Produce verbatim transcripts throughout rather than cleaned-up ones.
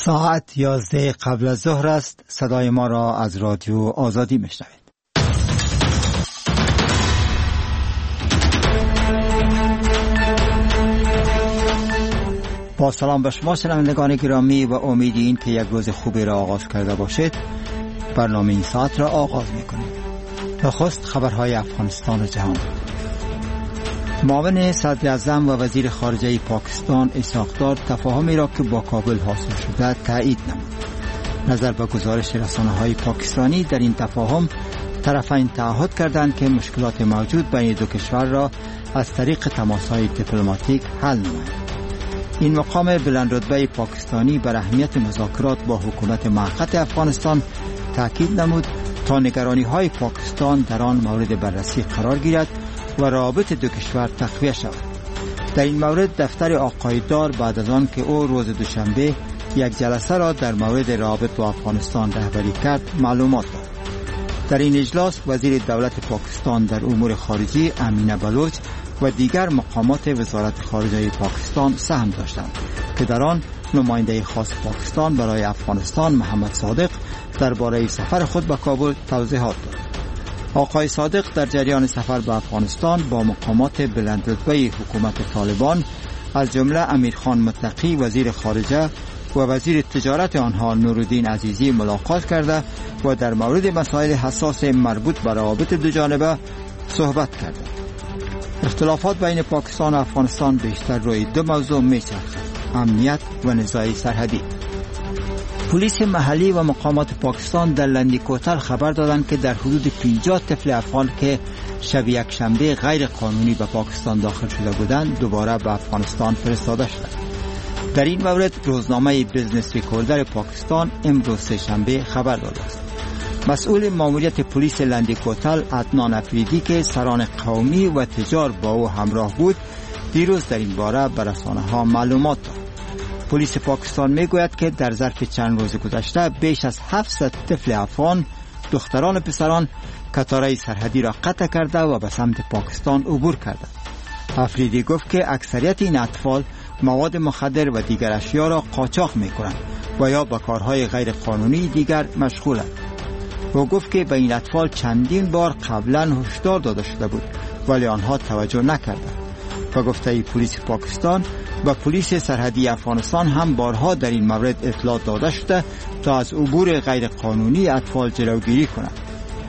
ساعت یازده قبل از ظهر است. صدای ما را از رادیو آزادی میشنوید. با سلام به شما شنوندگان گرامی و امید این که یک روز خوبی را آغاز کرده باشید. برنامه این ساعت را آغاز میکنیم. نخست خبرهای افغانستان و جهان. معاون صدر اعظم و وزیر خارجه پاکستان اسحاق دار تفاهمی را که با کابل حاصل شده تایید نمود. نظر به گزارش رسانه‌های پاکستانی در این تفاهم طرفین تعهد کردند که مشکلات موجود بین دو کشور را از طریق تماس‌های دیپلماتیک حل نمایند. این مقام بلندرتبه پاکستانی بر اهمیت مذاکرات با حکومت موقت افغانستان تاکید نمود تا نگرانی‌های پاکستان در آن مورد بررسی قرار گیرد و روابط دو کشور تقویه شود. در این مورد دفتر آقای دار بعد از آن که او روز دوشنبه یک جلسه را در مورد روابط با افغانستان رهبری کرد معلومات داد. در این اجلاس وزیر دولت پاکستان در امور خارجه امینه بلوچ و دیگر مقامات وزارت خارجه پاکستان سهم داشتند که در آن نماینده خاص پاکستان برای افغانستان محمد صادق درباره سفر خود به کابل توضیحات داد. آقای صادق در جریان سفر به افغانستان با مقامات بلندرتبه حکومت طالبان از جمله امیرخان متقی وزیر خارجه و وزیر تجارت آنها نورالدین عزیزی ملاقات کرده و در مورد مسائل حساس مربوط به روابط دو جانبه صحبت کرده. اختلافات بین پاکستان و افغانستان بیشتر روی دو موضوع می‌چرخد: امنیت و نزاع سرحدی. پلیس محلی و مقامات پاکستان در لندی کوتل خبر دادند که در حدود پنجاه طفل افغان که شب یک شنبه غیر قانونی به پاکستان داخل شده بودند دوباره به افغانستان فرستاده شدند. در این مورد روزنامه بیزنس ریکوردر پاکستان امروز سه شنبه خبر داده است. مسئول ماموریت پلیس لندی کوتل عدنان افریدی که سران قومی و تجار با او همراه بود دیروز در این باره به رسانه‌ها معلومات داد. پلیس پاکستان میگوید که در ظرف چند روز گذشته بیش از هفتصد طفل افغان دختران و پسران قطاره سرحدی را قطع کرده و به سمت پاکستان عبور کردند. افریدی گفت که اکثریت این اطفال مواد مخدر و دیگر اشیا را قاچاق میکنند و یا به کارهای غیر قانونی دیگر مشغولند. او گفت که به این اطفال چندین بار قبلا هشدار داده شده بود ولی آنها توجه نکردند. و گفته پلیس پاکستان و پلیس سرحدی افغانستان هم بارها در این مورد اطلاع داده شده تا از عبور غیر قانونی اطفال جلوگیری کنند.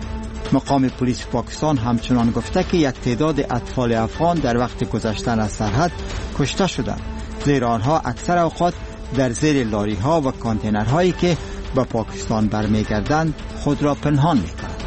مقام پلیس پاکستان همچنان گفته که یک تعداد اطفال افغان در وقت گذشتن از سرحد کشته شدند، زیرا آنها اکثر اوقات در زیر لاری ها و کانتینرهایی که به پاکستان برمیگردند خود را پنهان میکنند.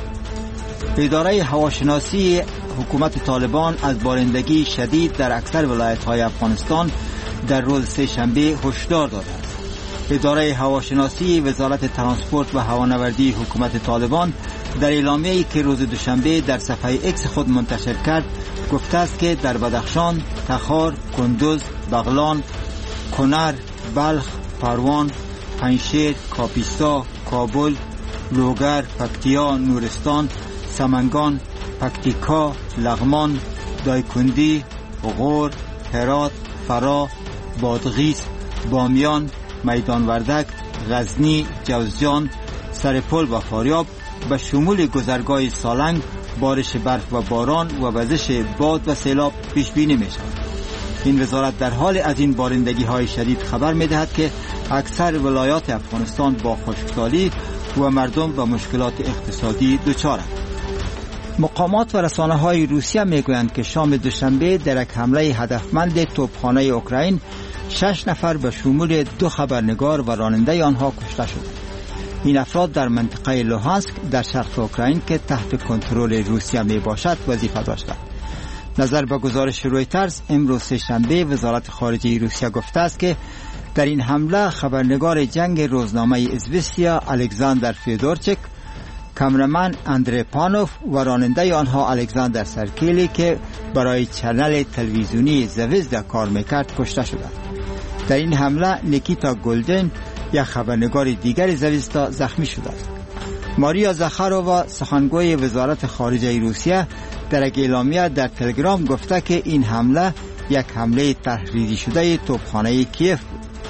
اداره هواشناسی حکومت طالبان از بارندگی شدید در اکثر ولایت‌های افغانستان در روز سه شنبه هشدار داده است. اداره هواشناسی وزارت ترانسپورت و هوانوردی حکومت طالبان در اعلامیه‌ای که روز دوشنبه در صفحه ایکس خود منتشر کرد گفته است که در بدخشان، تخار، کندوز، بغلان، کنر، بلخ، پروان، پنجشیر، کاپیسا، کابل، لوگر، پکتیا، نورستان، سمنگان، پکتیکا، لغمان، دایکندی، غور، هرات، فرا، بادغیس، بامیان، میدان وردک، غزنی، جوزجان، سرپل و فاریاب به شمول گذرگاه سالنگ بارش برف و باران و وزش باد و سیلاب پیش بینی می شود. این وزارت در حال از این بارندگی های شدید خبر می دهد که اکثر ولایات افغانستان با خشکسالی و مردم به مشکلات اقتصادی دچارند. مقامات و رسانه‌های روسیه میگویند که شام دوشنبه در یک حمله هدفمند توپخانه اوکراین شش نفر به شمول دو خبرنگار و راننده آنها کشته شدند. این افراد در منطقه لوهانسک در شرق اوکراین که تحت کنترل روسیه می باشد وظیفه داشتند. نظر به گزارش رویترز امروز سه شنبه وزارت خارجه روسیه گفته است که در این حمله خبرنگار جنگ روزنامه ازوستیا الکساندر فیودورچک، کامرمن اندری پانوف و راننده آنها الکساندر سرکیلی که برای چنل تلویزیونی زویزدا کار میکرد کشته شدند. در این حمله نیکیتا گولدن یک خبرنگار دیگر زویزدا زخمی شده است. ماریا زخارووا سخنگوی وزارت خارجه روسیه در یک اعلامیه در تلگرام گفته که این حمله یک حمله تحریری شده توپخانه کیف بود.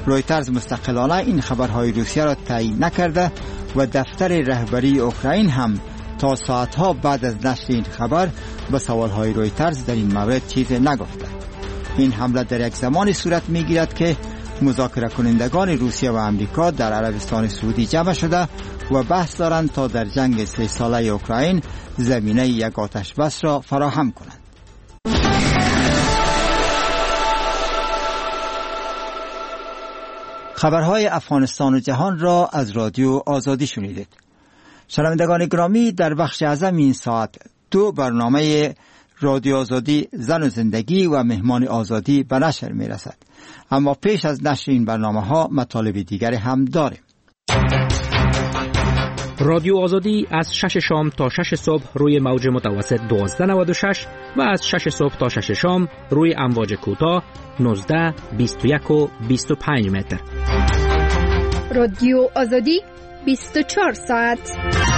رویترز مستقلانه این خبرهای روسیه را تایید نکرده و دفتر رهبری اوکراین هم تا ساعتها بعد از نشر این خبر به سوالهای رویترز در این مورد چیز نگفته. این حمله در یک زمانی صورت میگیرد که مذاکره کنندگان روسیه و امریکا در عربستان سعودی جمع شده و بحث دارند تا در جنگ سه ساله اوکراین زمینه یک آتش بس را فراهم کنند. خبرهای افغانستان و جهان را از رادیو آزادی شنیدید. شنوندگان گرامی، در بخش اعظم این ساعت دو برنامه رادیو آزادی زن و زندگی و مهمان آزادی به نشر می رسد. اما پیش از نشر این برنامه ها مطالب دیگری هم داریم. رادیو آزادی از شش شام تا شش صبح روی موج متوسط دوازده نود و شش و از شش صبح تا شش شام روی امواج کوتاه نوزده، بیست و یک و بیست و پنج متر. رادیو آزادی بیست و چهار ساعت.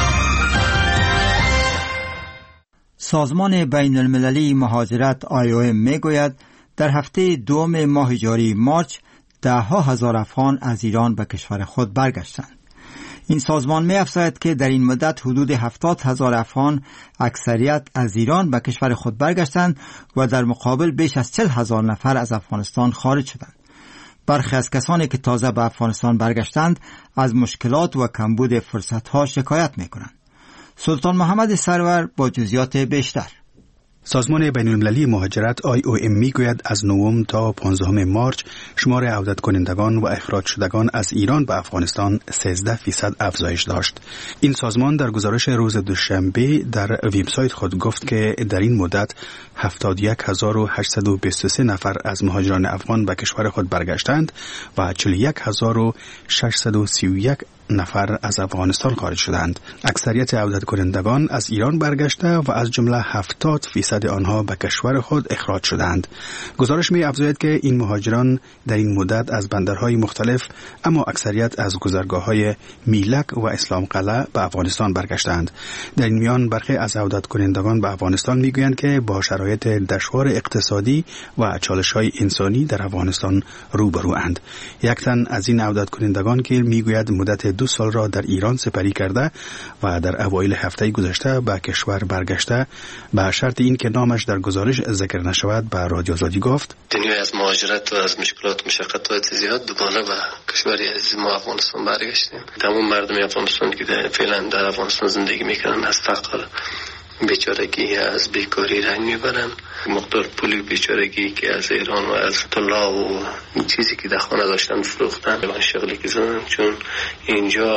سازمان بین المللی مهاجرت آی او ام می گوید در هفته دوم ماه جاری مارچ ده ها هزار افغان از ایران به کشور خود برگشتند. این سازمان می افزاید که در این مدت حدود هفتاد هزار افغان اکثریت از ایران به کشور خود برگشتند و در مقابل بیش از چهل هزار نفر از افغانستان خارج شدند. برخی از کسانی که تازه به افغانستان برگشتند از مشکلات و کمبود فرصت‌ها شکایت می‌کنند. سلطان محمد سرور با جزئیات بیشتر. سازمان بین المللی مهاجرت آی او ام میگوید از نهم تا پانزدهم مارچ شمار عودت کنندگان و اخراج شدگان از ایران به افغانستان سیزده فیصد افزایش داشت. این سازمان در گزارش روز دوشنبه در وبسایت خود گفت که در این مدت هفتاد و یک هزار و هشتصد و بیست و سه نفر از مهاجران افغان به کشور خود برگشتند و چهل و یک هزار و ششصد و سی و یک نفر از افغانستان خارج شدند. اکثریت عودت کنندگان از ایران برگشته و از جمله هفتاد فیصد آنها به کشور خود اخراج شدند. گزارش می افزاید که این مهاجران در این مدت از بندرهای مختلف اما اکثریت از گذرگاه‌های میلک و اسلام قلعه به افغانستان برگشتند. در این میان برخی از عودت کنندگان به افغانستان میگویند که با شرایط دشوار اقتصادی و چالش‌های انسانی در افغانستان روبروند. یک تن از این عودت کنندگان که میگوید مدت دو سال را در ایران سپری کرده و در اوایل هفته گذشته به کشور برگشته به شرط این که نامش در گزارش ذکر نشود به رادیو آزادی گفت: دنیای از مهاجرت و از مشکلات و مشقت‌های زیاد دوباره به کشوری عزیز ما افغانستان برگشتیم. تمام مردم افغانستان که فعلا در افغانستان زندگی میکنن از فقر، بیچارگی، از بیکاری رنج میبرن. مقدار پولی بیچارگی که از ایران و از طلا و چیزی که در خانه داشتن فروختن به شغلی که زدن، چون اینجا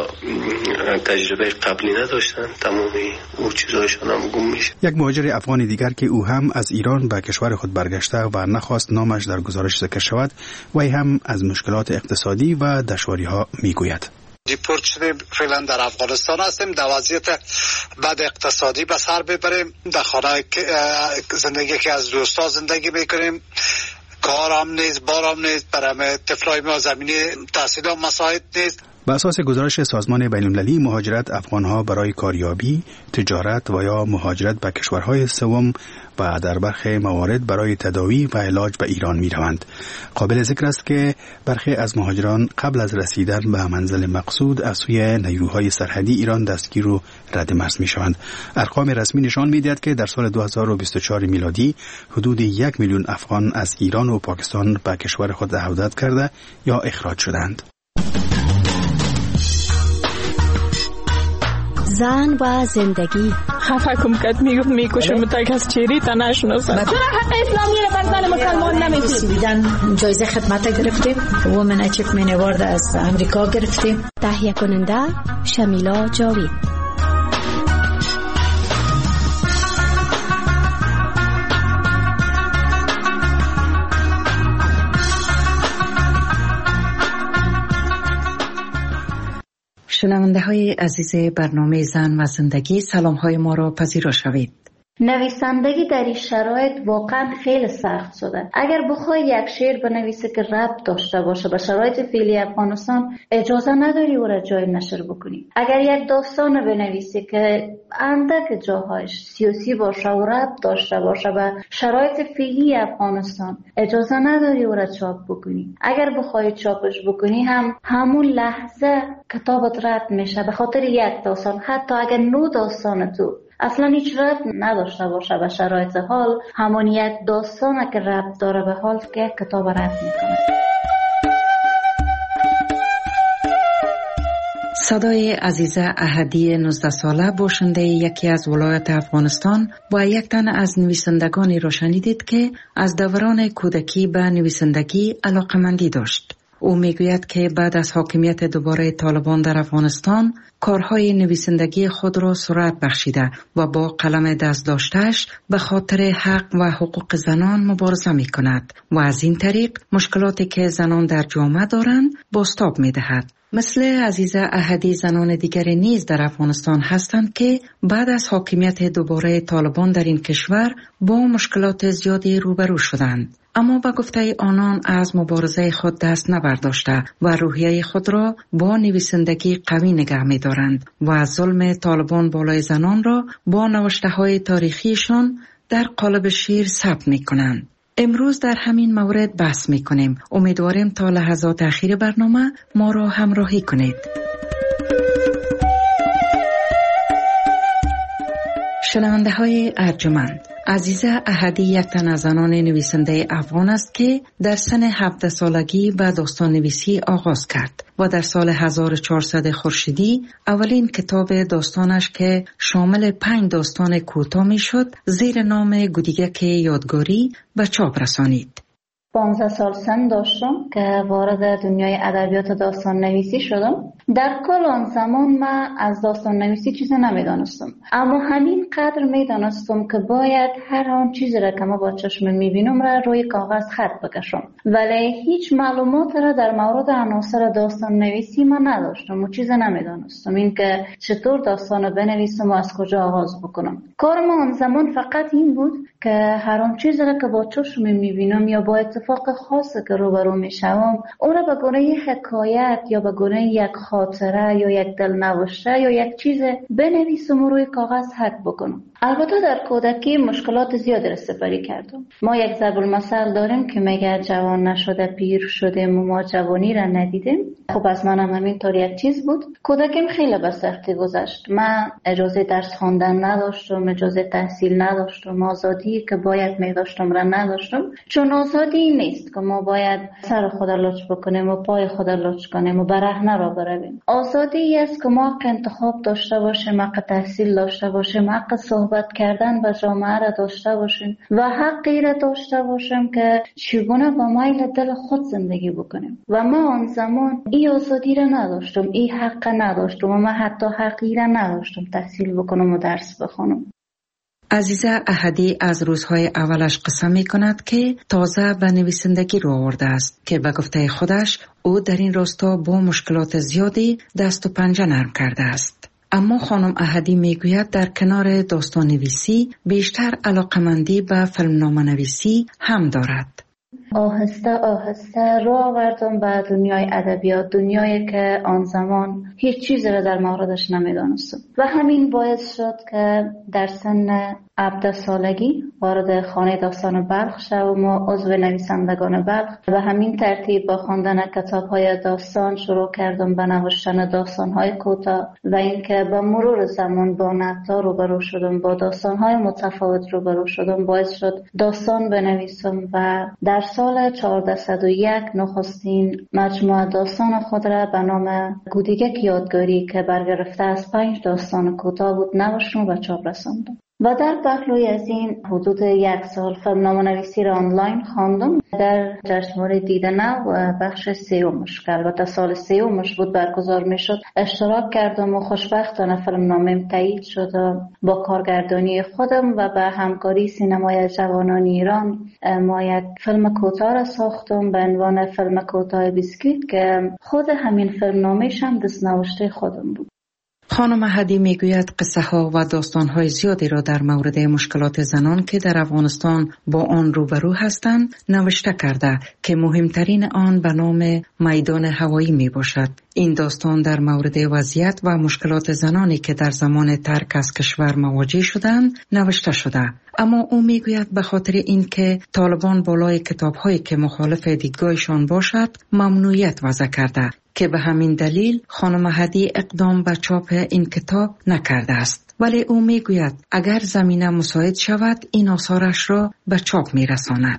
تجربه قبلی نداشتن، تمامی او چیزایشان هم گم میشه. یک مهاجر افغانی دیگر که او هم از ایران به کشور خود برگشته و نخواست نامش در گزارش ذکر شود، وی هم از مشکلات اقتصادی و دشواری ها میگوید. دیپورت شدیم، فعلا در افغانستان هستیم، در وضعیت بد اقتصادی به سر ببریم، در خانه زندگی که از دوستا زندگی میکنیم، کارم نیست، بارم نیست، برای طفلای ما زمینی تحصیل هم مساعد نیست. بر اساس گزارش سازمان بین المللی مهاجرت، افغانها برای کاریابی، تجارت و یا مهاجرت به کشورهای سوم و در برخی موارد برای تداوی و علاج به ایران می روند. قابل ذکر است که برخی از مهاجران قبل از رسیدن به منزل مقصود از سوی نیروهای سرحدی ایران دستگیر و رد مرز می شوند. ارقام رسمی نشان می دهد که در سال دو هزار و بیست و چهار میلادی حدود یک میلیون افغان از ایران و پاکستان به کشور خود عودت کرده یا اخراج شدند. زن و زندگی. خفه کم کت میگفت میکشم تا کس چیری تا نشناسم. چرا حق اسلامی رو بر زن مسلمان نمیدید؟ سویدن جایزه خدمت گرفتیم، وومن اچیومنت اوارد از امریکا گرفتیم. تهیه کننده شمیلا جاوید. شنونده های عزیز برنامه زن و زندگی، سلام های ما را پذیرا شوید. نویسندگی در این شرایط واقعا خیلی سخت شده. اگر بخوای یک شعر بنویسی که ربط داشته باشه به شرایط فعلی افغانستان، اجازه نداری او را جای نشر بکنی. اگر یک داستان بنویسی که اندک جاهایش سیاسی باشه و ربط داشته باشه به شرایط فعلی افغانستان، اجازه نداری او را چاپ بکنی. اگر بخوای چاپش بکنی هم همون لحظه کتابت رد میشه به خاطر یک داستان، حتی اگر نو داستان تو اصلا هیچ ربط نداشته باشه به شرایط حال، همون یک داستانه که ربط داره به حال که کتاب رد میکنه. صدای عزیزه احدی نوزده ساله باشنده یکی از ولایت افغانستان و یک تن از نویسندگانی را شنیدید که از دوران کودکی به نویسندگی علاقمندی داشت. او میگوید که بعد از حاکمیت دوباره طالبان در افغانستان کارهای نویسندگی خود را سرعت بخشیده و با قلم دست داشتهش به خاطر حق و حقوق زنان مبارزه می کند و از این طریق مشکلاتی که زنان در جامعه دارند بازتاب می دهد. مثل عزیزه احدی زنان دیگری نیز در افغانستان هستند که بعد از حاکمیت دوباره طالبان در این کشور با مشکلات زیادی روبرو شدند. اما با گفته آنان از مبارزه خود دست نبرداشته و روحیه خود را با نویسندگی قوی نگه می دارند و از ظلم طالبان بالای زنان را با نوشته های تاریخیشان در قالب شعر ثبت می کنند. امروز در همین مورد بحث می کنیم. امیدواریم تا لحظات اخیر برنامه ما را همراهی کنید. شنونده های ارجمند، عزیزه احدی یک تن از زنان نویسنده افغان است که در سن هفده سالگی به داستان نویسی آغاز کرد و در سال هزار و چهارصد خورشیدی اولین کتاب داستانش که شامل پنج داستان کوتاه می شد زیر نام گودیگک یادگاری به چاپ رسانید. پانزده سال سن داشتم که وارد دنیای ادبیات داستان نویسی شدم. در کل آن زمان من از داستان نویسی چیزی نمیدانستم، اما همین قدر میدانستم که باید هر آن چیزی را که ما با چشم میبینم را روی کاغذ خط بکشم، ولی هیچ معلومات را در مورد عناصر داستان نویسی من نداشتم و چیزی نمیدانستم این که چطور داستان را بنویسم و از کجا آغاز بکنم. کار ما آن زمان فقط این بود که هر آن چیزی را که با چشم میبینم یا با اتفاق خاصی که روبرو میشوم اون را به گونه حکایت یا به گونه یک خاطره یا یک دلنوشته یا یک چیز بنویسم و روی کاغذ حک بکنم. البته در کودکی مشکلات زیادی را سپری کردم. ما یک ضرب المثل داریم که میگه جوان نشده پیر شده ما جوانی را ندیدیم. خب از منم همینطور یک چیز بود. کودکیم خیلی به سختی گذشت. من اجازه درس خواندن نداشتم، اجازه تحصیل نداشتم، آزادی که باید میداشتم را نداشتم. چون آزادی نیست که ما باید سر خود لچ بکنیم و پای خود لچ کنیم و برهنه را برویم. آزادی است که ما حق انتخاب داشته باشیم، حق تحصیل داشته باشیم، حق صحبت کردن با جامعه را داشته باشیم و حقی را داشته باشیم که چگونه با میل دل خود زندگی بکنیم. و ما آن زمان این آزادی را نداشتم، این حق نداشتم و من حتی حقی را نداشتم تحصیل بکنم و درس بخونم. عزیزه احدی از روزهای اولش قصه می کند که تازه به نویسندگی رو آورده است که به گفته خودش او در این راستا با مشکلات زیادی دست و پنجه نرم کرده است. اما خانم احدی میگوید در کنار داستان نویسی بیشتر علاقمندی به فیلمنامه نویسی هم دارد. آهسته آهسته رو آوردم به دنیای ادبیات، دنیایی که آن زمان هیچ چیزی را در موردش نمیدانستم و همین باعث شد که در سن هفده سالگی وارد خانه داستان بلخ شدم و عضو نویسندگان بلخ. به همین ترتیب با خواندن کتاب‌های داستان شروع کردم به نوشتن داستان‌های کوتاه و اینکه با مرور زمان با نقدها روبرو شدم، با داستان‌های متفاوت روبرو شدم، باعث شد داستان بنویسم و در سال چهارصد و یک نخستین مجموعه داستان خود را به نام گودیگک یادگاری که برگرفته از پنج داستان کوتاه بود نوشتم و چاپ رساندم. و در پهلوی از این حدود یک سال فیلمنامه نویسی را آنلاین خواندم. در جشنواره دیدن و بخش سیومش که البته سال سیومش بود برگزار می شد اشتراک کردم و خوشبختانه فیلمنامه‌ام تایید شد و با کارگردانی خودم و به همکاری سینمای جوانان ایران ما یک فیلم کوتاه را ساختم به عنوان فیلم کوتاه بیسکویت که خود همین فیلمنامه‌ش هم دست‌نوشته خودم بود. خانم هدی میگوید قصه ها و داستان های زیادی را در مورد مشکلات زنان که در افغانستان با آن روبرو هستند نوشته کرده که مهمترین آن به نام میدان هوایی می باشد. این داستان در مورد وضعیت و مشکلات زنانی که در زمان ترک از کشور مواجه شدند نوشته شده. اما او میگوید به خاطر اینکه طالبان بالای کتاب‌هایی که مخالف دیدگاهشان باشد ممنوعیت وضع کرده که به همین دلیل خانم هدی اقدام به چاپ این کتاب نکرده است. ولی او میگوید اگر زمینه مساعد شود این آثارش را به چاپ میرساند.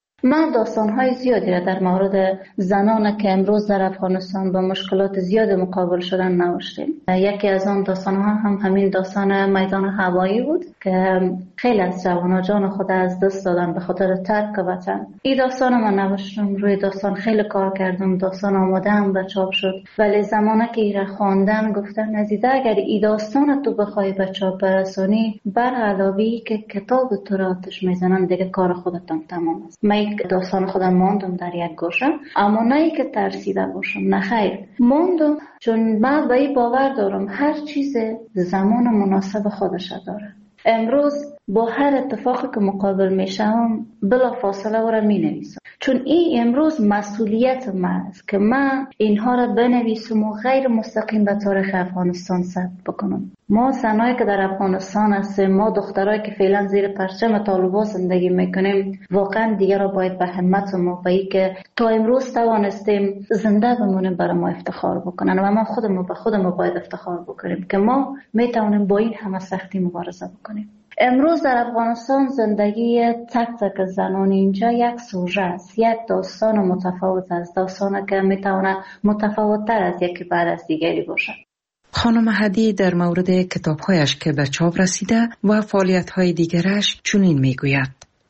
من داستان‌های زیادی را در مورد زنان که امروز در افغانستان با مشکلات زیاد مقابل شدن نوشتم. یکی از آن داستان‌ها هم همین داستان میدان هوایی بود که خیلی از جوانان جان خود از دست دادن به خاطر ترک وطن. این داستان من نوشتم، روی داستان خیلی کار کردم، داستان آماده‌ام به چاپ شد. ولی زمانی که این را خواندم گفتم عزیزه اگر این داستان تو بخوای به چاپ برسانی بر علاوه که کتاب تو را آتش میزنن دیگه کار خودتان تمام است. داستان خودم ماندم در یک گوشه، اما نه ای که ترسیده باشم، نه خیر ماندم، چون من به این باور دارم هر چیز زمان مناسب خودش داره. امروز با هر اتفاقی که مقابل میشم بلا فاصله او را می نویسم، چون این امروز مسئولیت من است که من اینها را بنویسم و غیر مستقیم به تاریخ افغانستان ثبت بکنم. ما زنایی که در افغانستان هستیم، ما دخترایی که فعلا زیر پرچم طالبان زندگی میکنیم، واقعا دیگه را باید به همت ما به این که تا امروز توانستیم زنده بمونیم برای ما افتخار بکنن و ما خودمون به خودمون باید افتخار بکنیم که ما میتونیم با این همه سختی مبارزه بکنیم. امروز در افغانستان زندگی تک تک زنان اینجا یک سوژه است، یک داستان متفاوت است، داستانی که میتونه متفاوت تر از یکی بعد از دیگری باشه. خانم هدی در مورد کتاب‌هایش که به چاپ رسیده و فعالیت‌های دیگرش چنین میگوید: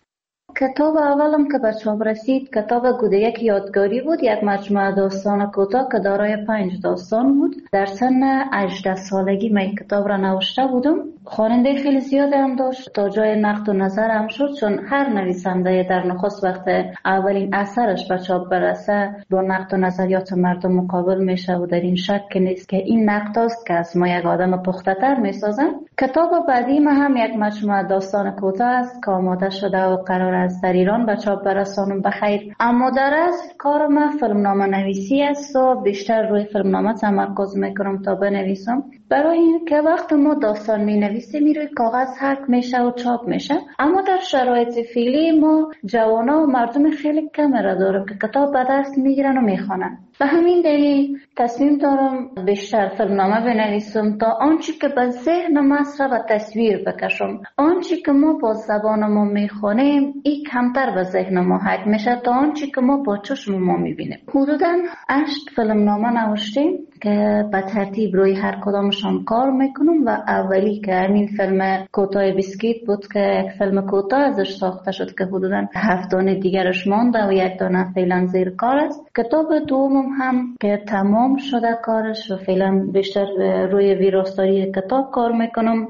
کتاب اولم که به چاپ رسید کتاب گودک یادگاری بود، یک مجموعه داستان کوتاه که دارای پنج داستان بود. در سن هجده سالگی من کتاب را نوشته بودم. خواننده خیلی زیاد هم داشت، تا جای نقد و نظر هم شد، چون هر نویسنده در نخست وقت اولین اثرش به چاپ برسه با نقد و نظریات مردم مقابل میشه و در این شک نیست که این نقد است که از ما یک آدم پخته‌تر میسازن. کتاب بعدی ما هم یک مجموعه داستان کوتاه است که آماده شده و قرار است در ایران به چاپ برسانم بخیر. اما در اصل کار من فیلمنامه نویسی است و بیشتر روی فیلمنامه تمرکز میکنم تا بنویسم، برای این که وقت ما داستان می نویسیم روی کاغذ حک میشه و چاپ میشه. اما در شرایط فعلی ما جوانا و مردم خیلی کم را داریم که کتاب به دست میگیرن و میخوانن. به همین دلیل تصمیم دارم بیشتر فیلمنامه بنویسم تا آنچه که به ذهن مصر و تصویر بکشم. آنچه که ما با زبان ما میخوانیم این کمتر به ذهن ما حک میشه تا آنچه که ما با چشم ما میبینیم. حدوداً هشت فیلمنامه نوشتیم که به ترتیب روی هر کدامشان کار میکنم و اولی که همین فیلم کوتاه بیسکیت بود که یک فیلم کوتاه ازش ساخته شد که حدوداً هفت دانه دیگرش مانده و یک دانه فعلا زیر کار است. کتاب دومم هم که تمام شده کارش و فعلا بیشتر روی ویراستاری کتاب کار میکنم.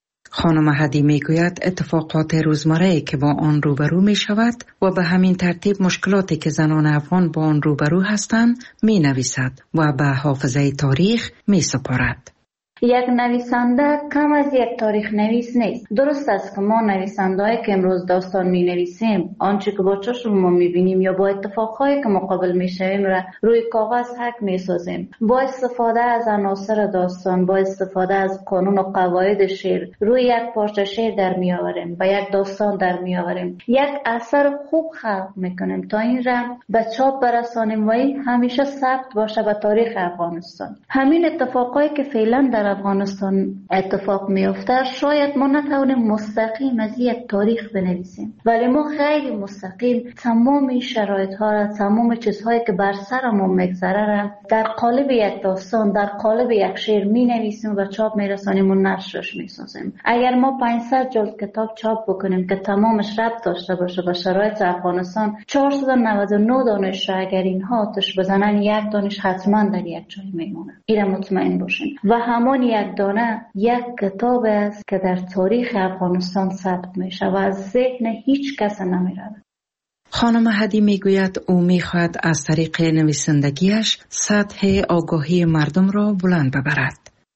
خانم هدی میگوید اتفاقات روزمره که با آن روبرو می شود و به همین ترتیب مشکلاتی که زنان افغان با آن روبرو هستند می نویسد و به حافظه تاریخ می سپارد. یک نویسنده کم از یک تاریخ نویس نیست. درست است که ما نویسنده‌ای که امروز داستان می نویسیم آنچه که با چشم ما می بینیم یا با اتفاقهایی که مقابل می شویم را روی کاغذ حک می سازیم. با استفاده از عناصر داستان، با استفاده از قانون و قواعد شعر روی یک پارچه شعر در می آوریم و یک داستان در می آوریم. یک اثر خوب خلق می کنیم تا این را به چاپ برسانیم و این همیشه ثبت باشه به تاریخ افغانستان. همین اتفاقایی که فعلا در افغانستان اتفاق میفته شاید ما نتونیم مستقیم از یک تاریخ بنویسیم، ولی ما غیر مستقیم تمام شرایط ها را، تمام چیزهایی که بر سر ما میگذره را در قالب یک داستان، در قالب یک شعر می نویسیم و به چاپ میرسانیم و نشرش میسازیم. اگر ما پانصد جلد کتاب چاپ بکنیم که تمامش ربط داشته باشه به شرایط افغانستان، چهارصد و نود و نه دانش را اگر اینها آتش بزنن یک دانش حتما در یک جای میمونه. این مطمئن باشین. و همان یک دانه یک کتاب است که در تاریخ افغانستان ثبت میشه و از ذهن هیچ کس نمیره. خانم هدی میگوید او میخواهد از طریق نویسندگیش سطح آگاهی مردم را بلند ببرد.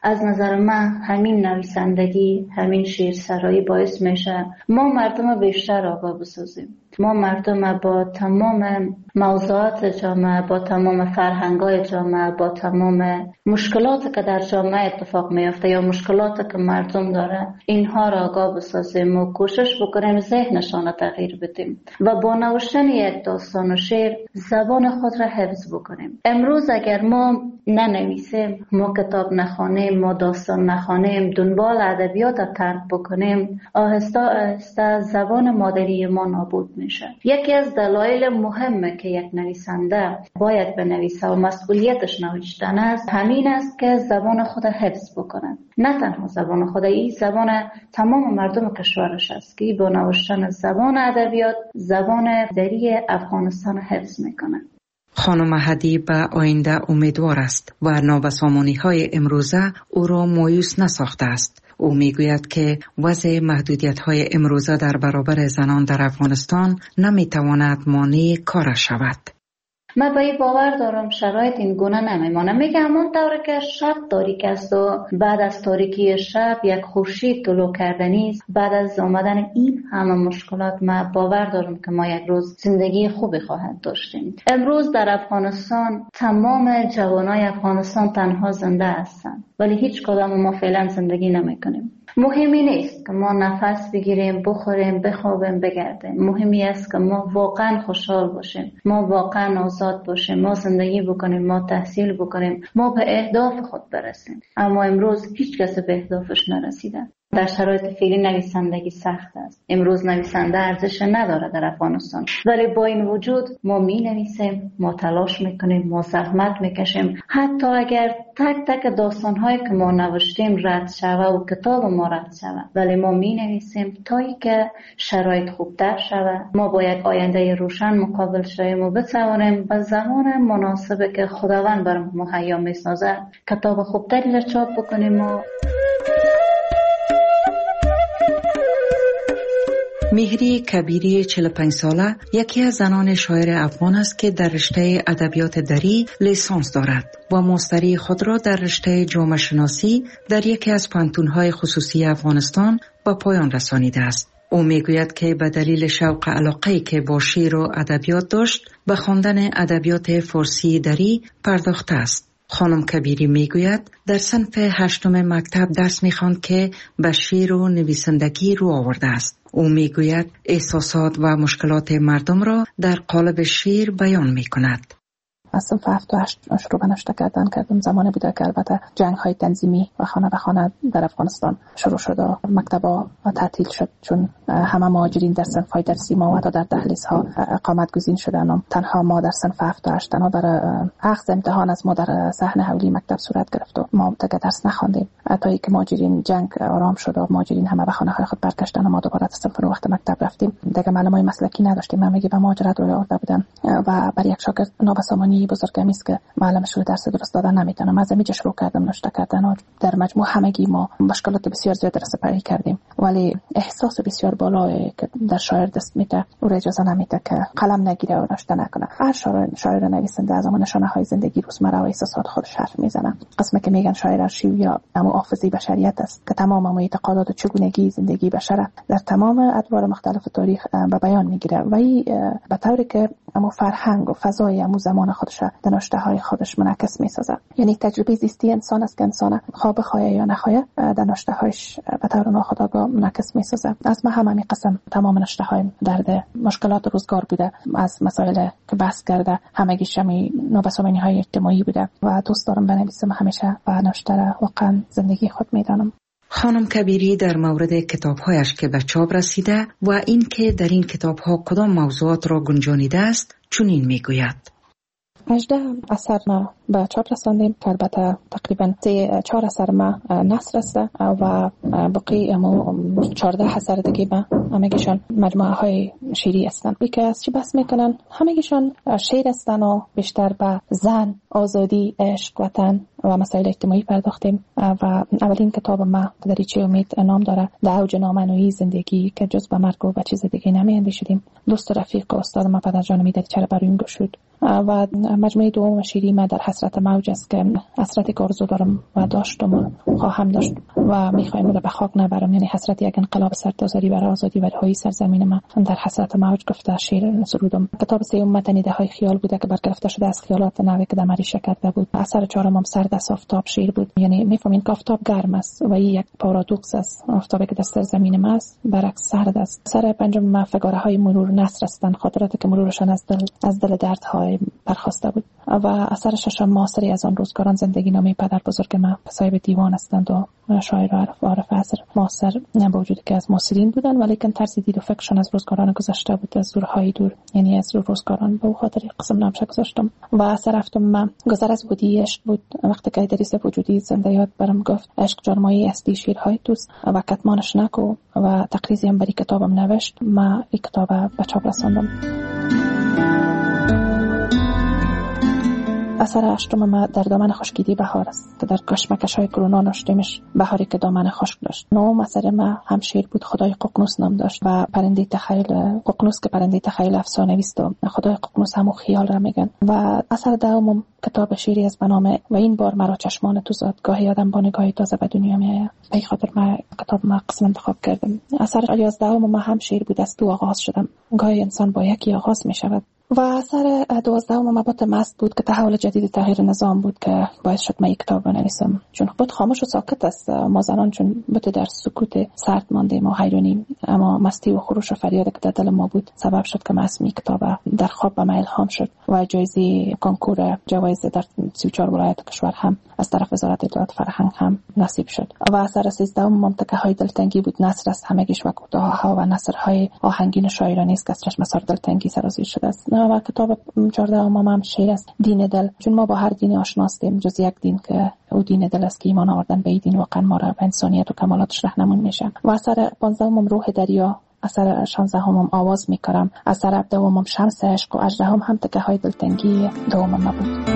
از نظر من همین نویسندگی، همین شعرسرایی باعث میشه ما مردم بیشتر آگاه بسازیم. ما مردم با تمام موضوعات جامعه، با تمام فرهنگ‌های جامعه، با تمام مشکلاتی که در جامعه اتفاق میفته یا مشکلاتی که مردم داره، اینها را آگاه بسازیم و کوشش بکنیم ذهنشان را تغییر بدیم و با نوشتن یک داستان و شعر زبان خود را حفظ بکنیم. امروز اگر ما ننویسیم، ما کتاب نخوانیم، ما داستان نخوانیم، دنبال ادبیات را ترک بکنیم، آهسته آهسته زبان مادری ما نابود میشه. یکی از دلایل مهمه که یک نویسنده باید بنویسه و مسئولیتش نوشتن است، همین است که زبان خود حفظ بکنه. نه تنها زبان خود، این زبان تمام مردم کشورش است که با نوشتن زبان ادبیات زبان مادری افغانستان حفظ میکنه. خانم هدی به آینده امیدوار است و نابسامانی های امروزه او را مایوس نساخته است. او میگوید که وضع محدودیت های امروزه در برابر زنان در افغانستان نمیتواند مانع کارش شود. من به این باور دارم شرایط این گونه نمیمانه. میگه همون طوری که شب تاریک است و بعد از تاریکی شب یک خورشید طلوع کردنی است، بعد از آمدن این همه مشکلات من باور دارم که ما یک روز زندگی خوبی خواهد داشتیم. امروز در افغانستان تمام جوانای افغانستان تنها زنده هستند، ولی هیچ کدام ما فعلا زندگی نمیکنیم. مهمی نیست که ما نفس بگیریم، بخوریم، بخوابیم، بگردیم. مهمی است که ما واقعا خوشحال باشیم، ما واقعا آزاد باشیم، ما زندگی بکنیم، ما تحصیل بکنیم، ما به اهداف خود برسیم. اما امروز هیچ کس به اهدافش نرسیده. در شرایط فعلی نویسندگی سخت است. امروز نویسنده ارزش نداره در افغانستان، ولی با این وجود ما می نویسیم، ما تلاش میکنیم، ما زحمت میکشیم. حتی اگر تک تک داستانهایی که ما نوشتیم رد شوه و کتاب ما رد شوه، ولی ما می نویسیم تا ای که شرایط خوبتر شوه. ما با یک آینده روشن مقابل شویم و بتوانیم به زمان مناسبی که خداوند برام مهیا میسازه کتاب خوبتری را چاپ بکنیم. و مهری کبیری چهل و پنج ساله یکی از زنان شاعر افغان است که در رشته ادبیات دری لیسانس دارد و ماستری خود را در رشته جامعه شناسی در یکی از پانتون‌های خصوصی افغانستان به پایان رسانیده است. او میگوید که به دلیل شوق علاقه‌ای که با شعر و ادبیات داشت به خواندن ادبیات فارسی دری پرداخته است. خانم کبیری میگوید در صنف هشتم مکتب درس میخواند که به شعر و نویسندگی رو آورده است. او میگوید احساسات و مشکلات مردم را در قالب شعر بیان میکند. از صنف هفت و هشت شروع به نوشته کردن کردم. زمانی بوده که البته جنگ های تنظیمی و خانه به خانه در افغانستان شروع شد و مکتب‌ها تعطیل شد، چون همه مهاجرین در صنف های درسی ما و در دهلیزها اقامت گزین شدن و تنها ما در صنف هفت و هشت تنها برای اخذ امتحان از ما در صحن حولی مکتب صورت گرفت و ما دیگه درس نخواندیم تا اینکه مهاجرین جنگ آرام شد و مهاجرین همه به خانه های خود برگشتن و ما دوباره صنف رو وقت مکتب رفتیم. دیگه معلمای مسلکی نداشتیم. همگی به مهاجرت روی آورده بودن و برای یک شاگرد نابسامانی بزرگمی است که معلمش رو درس درست دادن نمیتونه. از اینجا شروع کردم نوشته کردن و در مجموع همگی ما مشکلات بسیار زیاد رسپاری کردیم، ولی احساس بسیار بالایی که در شاعر دست میده او را اجازه نمیده که قلم نگیره و نوشته نکنه. هر شاعر شاعر نویسنده از اون نشانه های زندگی روزمره و احساسات خودش حرف میزنه. قسمی که میگن شاعر ارشیو یا محافظه بشریت است که تمام معتقدات و چگونگی زندگی بشر در تمام ادوار مختلف تاریخ به بیان میگیره و این به طوری که اما فرهنگ و فضای امو زمان خودش در نوشته های خودش منعکس میسازه. یعنی تجربه زیستی انسان است که انسان خواب خواهی یا نخواهی در نوشته هایش به طور ناخودآگاه منعکس میسازه. از ما هم همین قسم تمام نوشته های درد مشکلات روزگار بوده، از مسائل که بحث کرده همگیش همی نابسامانی های اجتماعی بوده و دوست دارم بنویسم همیشه و نوشته را واقعا زندگی خود میدانم. خانم کبیری در مورد کتاب‌هایش که به چاپ رسیده و این که در این کتاب‌ها کدام موضوعات را گنجانیده است چنین میگوید. هجده اثر ما به چاپ رساندیم که البته تقریبا سه چهار اثر ما نثر است و باقی امو چهارده اثر دیگه ما همگیشان مجموعه های شعری هستند. که از چی بحث میکنن؟ همگیشان شعر هستند و بیشتر به زن، آزادی، عشق، وطن و مسائل اجتماعی پرداختیم و اولین کتاب ما دریچه امید نام داره، در اوج نامنویی زندگی که جز به مرگ و به چیز دیگه نمی اندیشیدیم. دوست و رفیق و استاد ما پدرجان امیدری چرا برای این گشود و مجموعه دوم شیری من در حسرت موج است که حسرتی که آرزو دارم و داشتم و خواهم داشت و میخوایم رو به خاک نبرم، یعنی حسرت یک انقلاب سرتاسری برای آزادی و رهایی سرزمین ما. در حسرت موج گفته شعر سرودم. کتاب سوم متنیده های خیال بوده که برگرفته شده از خیالات نوی که دمریشه کرده بود. اثر چهارم سرد از آفتاب شعر بود، یعنی میفهمین که آفتاب گرم است و این یک پارادوکس است. آفتابی که در سرزمین ما است برعکس سرد است. اثر پنجم فگاره های مرور نثر هستند، خاطراتی که مرورشان از دل از دل دردهای برخواسته بود. و اثر ششم معاصری از آن روزگاران زندگی نامه پدر بزرگ ما، صاحب دیوان هستند و شاعر عارف عارف عصر معاصر، نه با وجودی که از معاصرین بودن ولیکن طرز دید و فکرشان از روزگاران گذشته بود، از دورهای دور، یعنی از روزگاران به خاطر قسم نامش گذاشتم. و اثر هفتم من گذر از بودی عشق بود، وقتی که ادریس وجودی زنده یاد برم گفت عشق جرمایی اصلی شیرهای توست و کتمانش نکو و تقریزی هم بری کتابم نوشت. ما این کتاب به چاپ رساندم. اثر هشتم ما در دامن خشکیدی بهار است که در کشمکش های کرونا نشتیمش بهاری که دامن خشک داشت. نهم اثر ما هم شعر بود، خدای ققنوس نام داشت و پرنده تخیل ققنوس که پرنده تخیل افسانه‌ای است و خدای ققنوس همو خیال را میگن. و اثر دهم کتاب شعری از بنامه و این بار مرا چشمان تو زاد، گاهی آدم با نگاهی تازه به دنیا میآید. به خاطر ما کتاب ما قسم انتخاب کردم. اثر یازدهم ما هم شعر بود، از تو آغاز شدم. گاهی انسان با یکی آغاز میشود. و اثر دوازدهم مبات مست بود که تحول جدید تغییر نظام بود که باعث شد من یک کتاب بنویسم، چون بود خاموش و ساکت است. ما زنان چون بود در سکوت سرد ماندیم و حیرانیم، اما مستی و خروش و فریاد که در دل ما بود سبب شد که من اسم کتاب در خواب به من الهام شد و جایزه کنکور جوایز در سی و چهار ولایت کشور هم از طرف وزارت اطلاعات فرهنگ هم نصیب شد. و اثر سیزدهم منطقه های دلتنگی بود، نثر است همگیش و کوتاه‌ها و نثرهای آهنگین شاعرانه است که از چشم سر دلتنگی سرازیر شده است. و کتاب چهاردهم هم شعر است، دین دل، چون ما با هر دین آشناستیم جز یک دین که او دین دل است که ایمان آوردن به این دین واقعا ما را به انسانیت و کمالاتش راهنمون میشه. و اثر پانزدهم روح دریا، اثر شانزدهم آواز میکرم، اثر هفدهم شمس عشق و هجدهم هم تکه های دلتنگی دوم ما بود.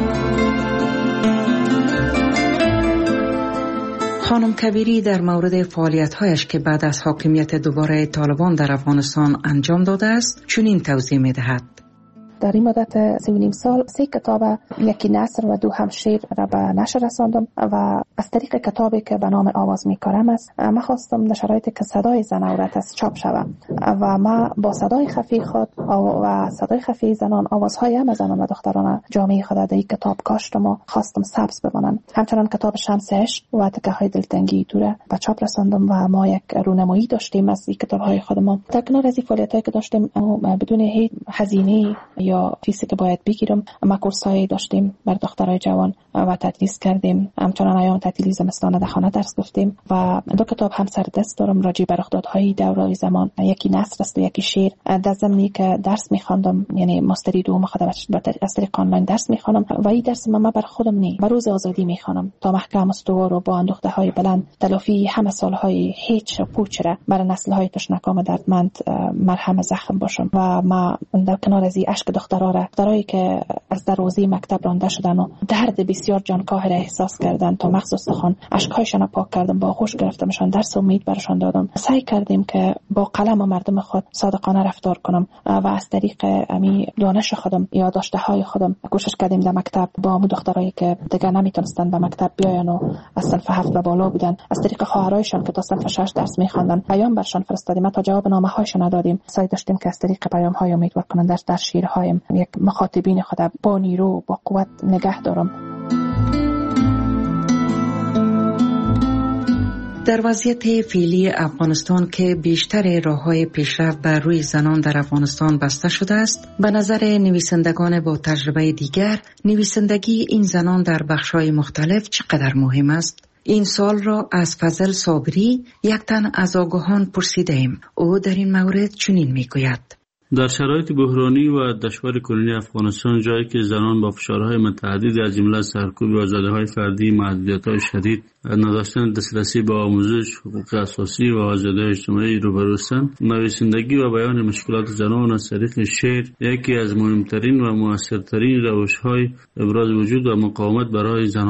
خانم کبیری در مورد فعالیت‌هایش که بعد از حاکمیت دوباره طالبان در افغانستان انجام داده است چنین توضیح می‌دهد. در این مدت سی و نیم سال سه کتاب، یکی نثر و دو هم شعر را به نشر رساندم و از طریق کتابی که به نام آواز میکارم است من خواستم در شرایطی که صدای زن عورت است چاپ شوم و ما با صدای خفی خود و صدای خفی زنان آوازهای هم زنان و دختران جامعه خود در این کتاب کاشتم و خواستم سبز بمانند. همچنان کتاب شمس عشق و تکه های دلتنگی دوره به چاپ رساندم و ما یک رونمایی داشتیم از این کتاب‌های خودمان. در کنار از این فعالیت‌هایی که داشتیم بدون هیچ هزینه یا فیسی که باید بگیرم، ما کورسایی داشتیم بر دخترای جوان و تدریس کردیم. همچنان ایام تعطیلی زمستان در خانه درس گفتیم و دو کتاب هم سر دست دارم راجع بر رخدادهای دوران زمان، یکی نثر است و یکی شعر. در زمینی که درس می‌خواندم، یعنی ماستری دوم خودم از طریق آنلاین درس می‌خوانم و این درس من بر خودم نی بر روز آزادی می‌خوانم تا محکم استوار و با اندوخته‌های بلند تلافی همه سال‌های هیچ پوچ را بر نسل‌های تشنکام دردمند مرهم زخم باشم. و ما در کنار از این اشک دخترها را دخترایی که از دروازه مکتب رانده شدن و درد بسیار جانکاه را احساس کردن تا مغز استخوان اشک‌هایشان را پاک کردم، با آغوش گرفتمشان، درس امید برشان دادم. سعی کردیم که با قلم و مردم خود صادقانه رفتار کنم و از طریق امی دانش خودم یا داشته‌های خودم کوشش کردیم در مکتب با مو دخترایی که دیگه نمیتونستن به مکتب بیاین و از صنف هفت و بالا بودن، از طریق خواهرایشان که تا صنف شش درس می‌خواندن پیام برشان فرستادیم تا جواب نامه‌هایشان ندادیم. سعی داشتیم که از طریق پیام‌های امیدوار کننده در شعرهایم یک مخاطبین خود با نیرو با قوت نگه دارم. در وضعیت فعلی افغانستان که بیشتر راه‌های پیشرفت بر روی زنان در افغانستان بسته شده است، به نظر نویسندگان با تجربه دیگر نویسندگی این زنان در بخش‌های مختلف چقدر مهم است؟ این سوال را از فضل صابری، یک تن از آگاهان پرسیدیم. او در این مورد چنین میگوید: در شرایط بحرانی و دشوار کنونی افغانستان، جایی که زنان با فشارهای متعددی از جمله سرکوب و آزادی‌های فردی، محدودیت‌های شدید، نداشتن دسترسی به آموزش، حقوق اساسی و آزادی‌های اجتماعی روبرو هستند، نویسندگی و بیان مشکلات زنان از طریق شعر یکی از مهمترین و موثرترین روش‌های ابراز وجود و مقاومت برای زنان است.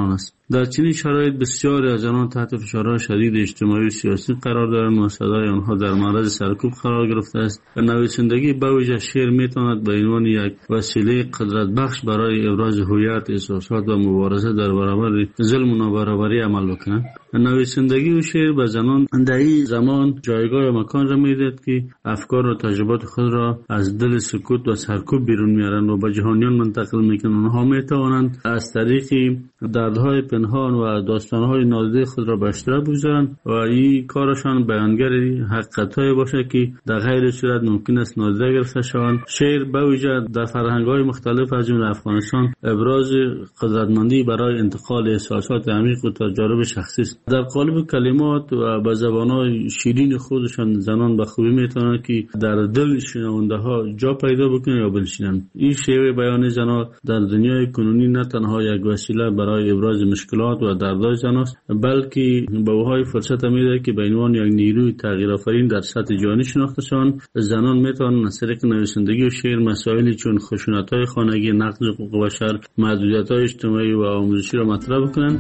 در چنین شرایط بسیاری از آنان تحت فشارهای شدید اجتماعی و سیاسی قرار دارند و صدای آنها در معرض سرکوب قرار گرفته است. نویسندگی به ویژه شعر میتواند به عنوان یک وسیله قدرت بخش برای ابراز هویت، احساسات و مبارزه در برابر ظلم و نابرابری عمل بکند. نویسندگی و شعر به زنان در این زمان جایگاه و مکان را میدهد که افکار و تجربات خود را از دل سکوت و سرکوب بیرون میارند و به جهانیان منتقل میکنند. آنها میتوانند از طریق دردهای پنهان و داستانهای نادیده خود را به اشتراک بگذارند و این کارشان بیانگر حقیقت‌های باشه که در غیر صورت ممکن است نادیده گرفته شوند. شعر به ویژه در فرهنگ‌های مختلف از جمله افغانستان ابراز قدرتمندی برای انتقال احساسات عمیق و تجارب شخصی است. در قالب کلمات و به زبان‌های شیرین خودشان زنان به خوبی میتوانند که در دل شنونده‌ها جا پیدا بکنند یا بنشینند. این شیوه بیان زنان در دنیای کنونی نه تنها یک وسیله برای ابراز مشکلات و دردهای زنان است، بلکه به اوهای فرصت میده که به عنوان یک نیروی تغییرآفرین در سطح جهانی شناخته شوند. زنان میتوانند از طریق نویسندگی و شعر مسائلی چون خشونت‌های خانگی، نقض حقوق بشر، محدودیت‌های اجتماعی و آموزشی را مطرح کنند.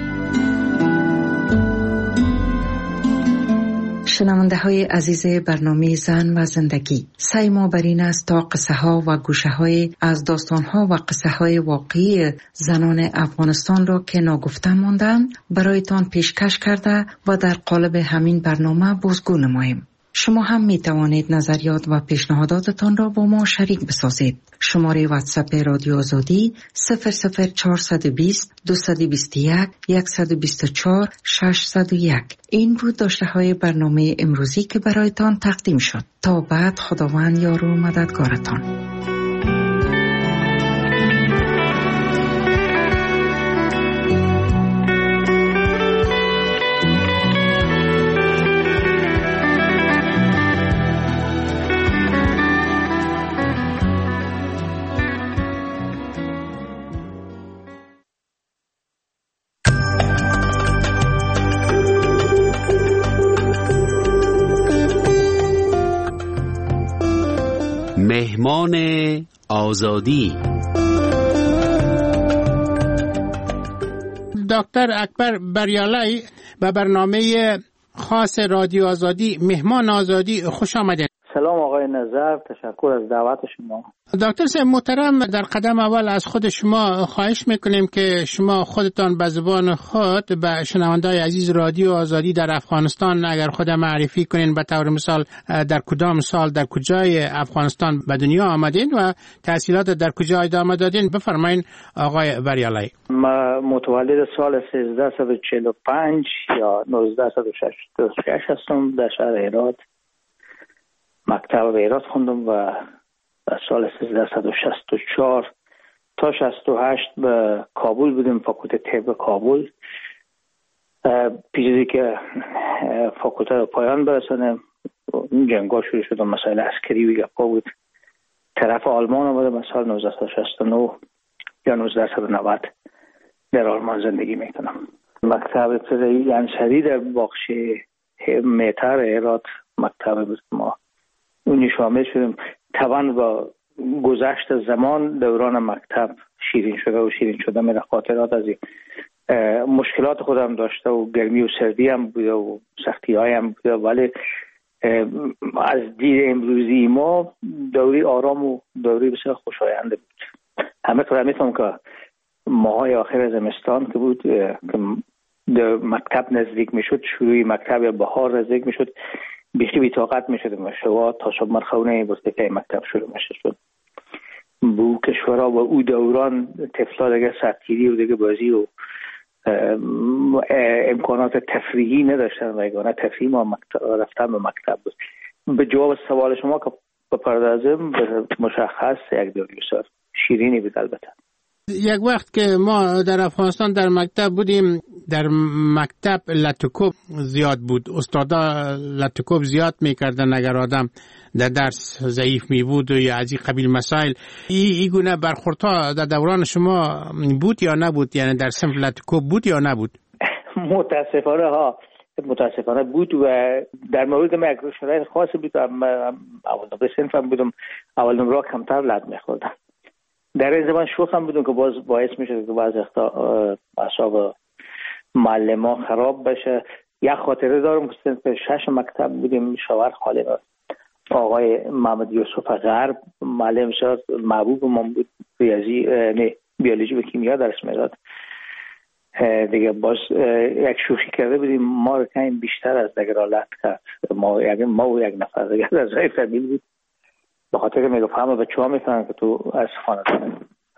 شنونده های عزیز برنامه زن و زندگی، سعی ما بر این است تا قصه ها و گوشه های از داستان ها و قصه های واقعی زنان افغانستان را که ناگفته ماندند برایتان پیشکش کرده و در قالب همین برنامه بازگو نماییم. شما هم می توانید نظریات و پیشنهاداتتان را با ما شریک بسازید. شماره واتساپ رادیو آزادی صفر صفر چهارصد و بیست دویست و بیست و یک صد و بیست و چهار ششصد و یک. این بود داشته های برنامه امروزی که برایتان تقدیم شد. تا بعد خداوند یار و مددگارتان. مهمان آزادی. دکتر اکبر بریالای به برنامه خاص رادیو آزادی مهمان آزادی خوش آمدید. سلام آقای نظر، تشکر از دعوت شما. دکتر صاحب محترم، در قدم اول از خود شما خواهش میکنیم که شما خودتان به زبان خود به شنونده‌های عزیز رادیو آزادی در افغانستان اگر خود معرفی کنین، به طور مثال در کدام سال در کجای افغانستان به دنیا آمدین و تحصیلات در کجا ادامه دادین. بفرمایین آقای بریالای. ما متولد سال سیزده و چهل و پنج یا نوزده و شصت و شش هستم. در شهر هرات مکتب هرات خوندم و در سال سیزده و شصت و چهار تا شصت و هشت به کابل بودیم، فاکولته طب کابل. پیشی که فاکولته رو پایان برسانه جنگا شروع شد و مسائل عسکری و گپا بود. طرف آلمان آمدم سال نوزده و شصت و نه یا نوزده و نود در آلمان زندگی میکنم. مکتب ابتدایی انصری در باغچه مهتر هرات مکتب بود. ما اونی شامل شدیم. طبعا با گذشت زمان دوران مکتب شیرین شده و شیرین شده میره. خاطرات از این مشکلات خودم داشته و گرمی و سردی هم بوده و سختی های هم بوده، ولی از دید امروزی ما دوری آرام و دوری بسیار خوشاینده بود. همه طور میتونم که ماهای آخر زمستان که بود که مکتب نزدیک میشد، شروع مکتب یا بهار نزدیک میشد، بیخی بی طاقت میشد و شوا تا شب مرخونه بود که مکتب شروع میشه شد. بو کشورها و او دوران طفلا دیگه سطگیری و دیگه بازی و امکانات تفریحی نداشتن و یگانه تفریح ما مکتب رفتن به مکتب بود. به جواب سوال شما که بپردازم مشخص یک دوری بسیار شیرینی بود. البته یک وقت که ما در افغانستان در مکتب بودیم، در مکتب لطکوب زیاد بود، استادا لطکوب زیاد میکردن اگر آدم در درس ضعیف می بود و یا از این قبیل مسائل. این ای گونه برخوردها در دوران شما بود یا نبود؟ یعنی در صنف لطکوب بود یا نبود؟ متاسفانه ها متاسفانه بود و در مورد من یک شرایط خاصی بود. اول به صنفم بودم، اول نمره کمتر لط میخوردم. در این زمان شوخ هم بودم که باز باعث میشد که بعض اصحاب معلم خراب بشه. یک خاطره دارم که سنف شش مکتب بودیم، شاور خاله آقای محمد یوسف غرب معلم شد، محبوب من بود، ریاضی نه بیولوژی و کیمیا درس میداد دیگه. باز یک شوخی کرده بودیم، ما رو کمی بیشتر از دیگه رالت کرد، ما یک ما و یک نفر دیگه از رای فامیل بود، به خاطر که میگفت همه بچه ها میفهمن که تو از خانواده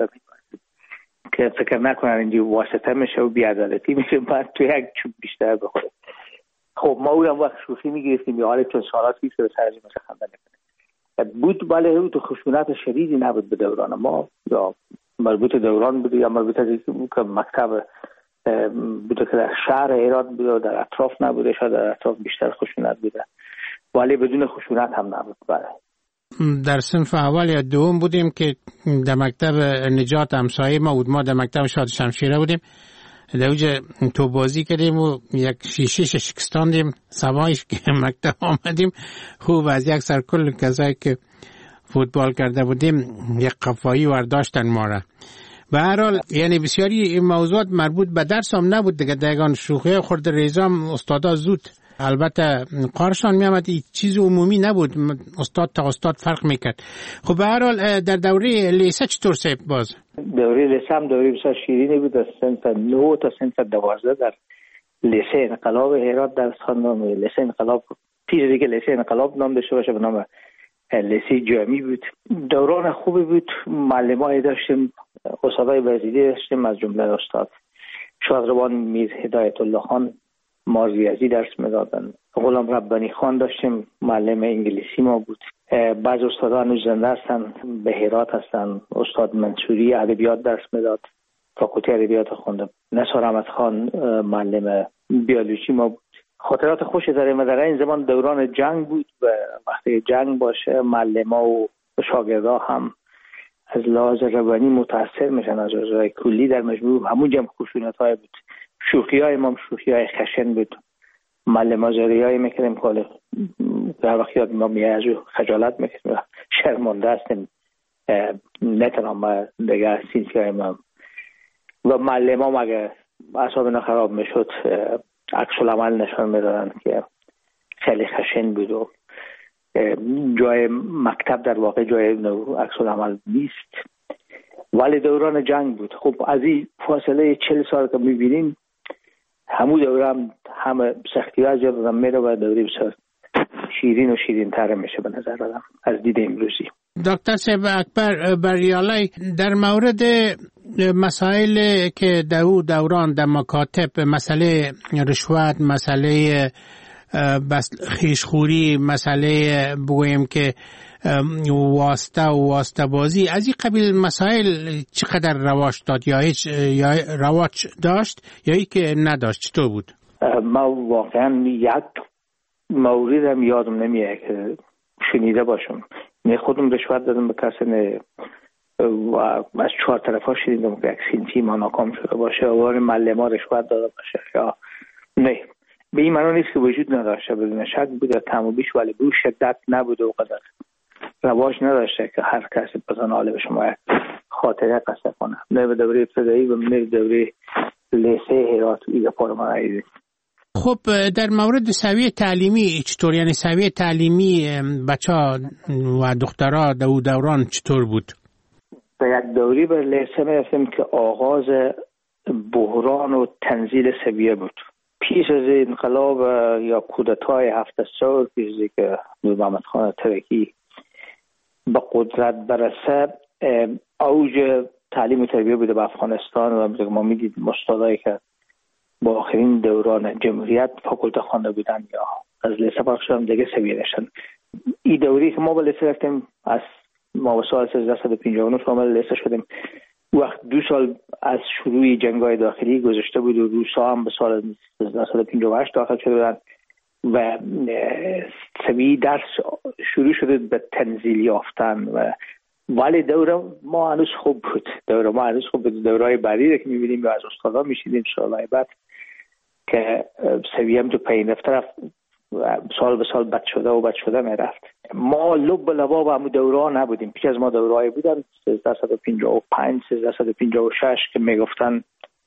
که فکر نکنن اینجا واسطه میشه و بی‌عدالتی میشه، بعد تو یک چوب بیشتر بخوره. خب ما اونم وقت شوخی میگرفتیم، یا حالا چون سالات پیش به سرجی مثل خنده نکنه بود، ولی او تو خشونت شدیدی نبود به دوران ما، یا مربوط دوران بود یا مربوط از که مکتب بوده که در شهر ایران بوده، در اطراف نبوده، شاید در اطراف بیشتر خشونت بوده، ولی بدون خشونت هم نبود. بله در صنف اول یا دوم بودیم که در مکتب نجات همسایه ما بود، ما در مکتب شاد شمشیره بودیم، در اوجه تو بازی کردیم و یک شیشه شکستاندیم، سبایش که مکتب آمدیم خوب از یک سر کل کسایی که فوتبال کرده بودیم یک قفایی ورداشتن ما را. به هر حال یعنی بسیاری این موضوعات مربوط به درس هم نبود دیگه، دیگان شوخی خورد ریزام استادا زود البته قارشان می آمد، چیز عمومی نبود، استاد تا استاد فرق میکرد. خب به هر حال در دوره لیسه چطور سیب باز؟ دوره لیسه هم دوره بسیار شیرینی بود، از سنف نه تا سنف دوازده در لیسه انقلاب هرات درس خواندم. لیسه انقلاب پیش دیگه لیسه انقلاب نام داشته باشه، به نام لیسه جامی بود. دوران خوبی بود، معلمای داشتیم، استادای وزیری داشتیم، از جمله استاد شادروان میر هدایت الله خان ما ریاضی درس میدادن، غلام ربانی خان داشتیم معلم انگلیسی ما بود. بعض استادان هنوز زنده هستن، به هرات هستن. استاد منصوری ادبیات درس میداد، فاکولته ادبیات خونده. نثار احمد خان معلم بیولوژی ما بود. خاطرات خوشی داریم. در این زمان دوران جنگ بود و وقتی جنگ باشه معلم‌ها و شاگردا هم از لحاظ روانی متاثر میشن از جزای کلی. در مجموع همون جمع خشونت‌های بود، شوخی‌های ما شوخی‌های خشن بود، معلم زاریایی میکردیم که در وقت یاد ما میاد از خجالت میکردیم، شرمنده هستیم نتونم دیگه سینسیای ما. و معلم ها مگه اعصاب خراب میشد عکس العمل نشان میدادن که خیلی خشن بود و جای مکتب در واقع جای عکس العمل نیست، ولی دوران جنگ بود. خب از این فاصله چهل سال که میبینیم همون دوره هم همه سختی ها از یادم میره و دوره بسیار شیرین و شیرین تره میشه به نظر آدم از دید امروزی. دکتر صاحب اکبر بریالای، در مورد مسائل که دو دوران در مکاتب، مسئله رشوت، مسئله بس خیشخوری، مسئله بگویم که واسطه و واسطه بازی، از این قبیل مسائل چقدر رواج داد یا هیچ یا رواج داشت یا ای که نداشت؟ چطور بود؟ ما واقعا یک مورد هم یادم نمیاد که شنیده باشم. نه خودم رشوت دادم به کسی، نه و از چهار طرف ها شنیدم که یک سینتی ما ناکام شده باشه و معلم ها رشوت داده باشه یا نه. به این معنی نیست که وجود نداشته، بدون شک بود کم و بیش، ولی به شدت نبود و قدر رواج نداشته که هر کسی بزن حاله به شما خاطره قصه کنه. نه به دوره ابتدایی و نه به دوره لیسه هرات ایگه پارمان عیدی. خب در مورد سویه تعلیمی چطور؟ یعنی سویه تعلیمی بچه ها و دخترها دو دوران چطور بود؟ به یک دوری بر لیسه میرسیم که آغاز بحران و تنزیل سویه بود. پیش از انقلاب یا کودتای هفت سال پیش که نور محمد خان ترکی به قدرت برسه، اوج تعلیم و تربیه بوده به افغانستان و ما میدید استادایی که با آخرین دوران جمهوریت فاکولته خوانده بودن یا از لیسه پاک شدن دیگه سویه داشتن. این دوری که ما به لیسه رفتیم، از ما به سال سیزده پنجاه و نه شامل لیسه شدیم. وقت دو سال از شروع جنگ‌های داخلی گذشته بود و روسا هم به سال سیزده پنجاه و هشت داخل شده بودن و سویه درس شروع شده به تنزیل یافتن و ولی دوره ما هنوز خوب بود. دوره ما هنوز خوب بود. دورهای بعدی که می‌بینیم یا از استادا می‌شنیدیم سال‌های بعد که سویه هم تو پایین رفت، سال به سال بد شده و بد شده میرفت. ما لب به لبا به همون دوره نبودیم. پیش از ما دوره‌ای بودن سیزده پنجاه و پنج سیزده پنجاه و شش که میگفتن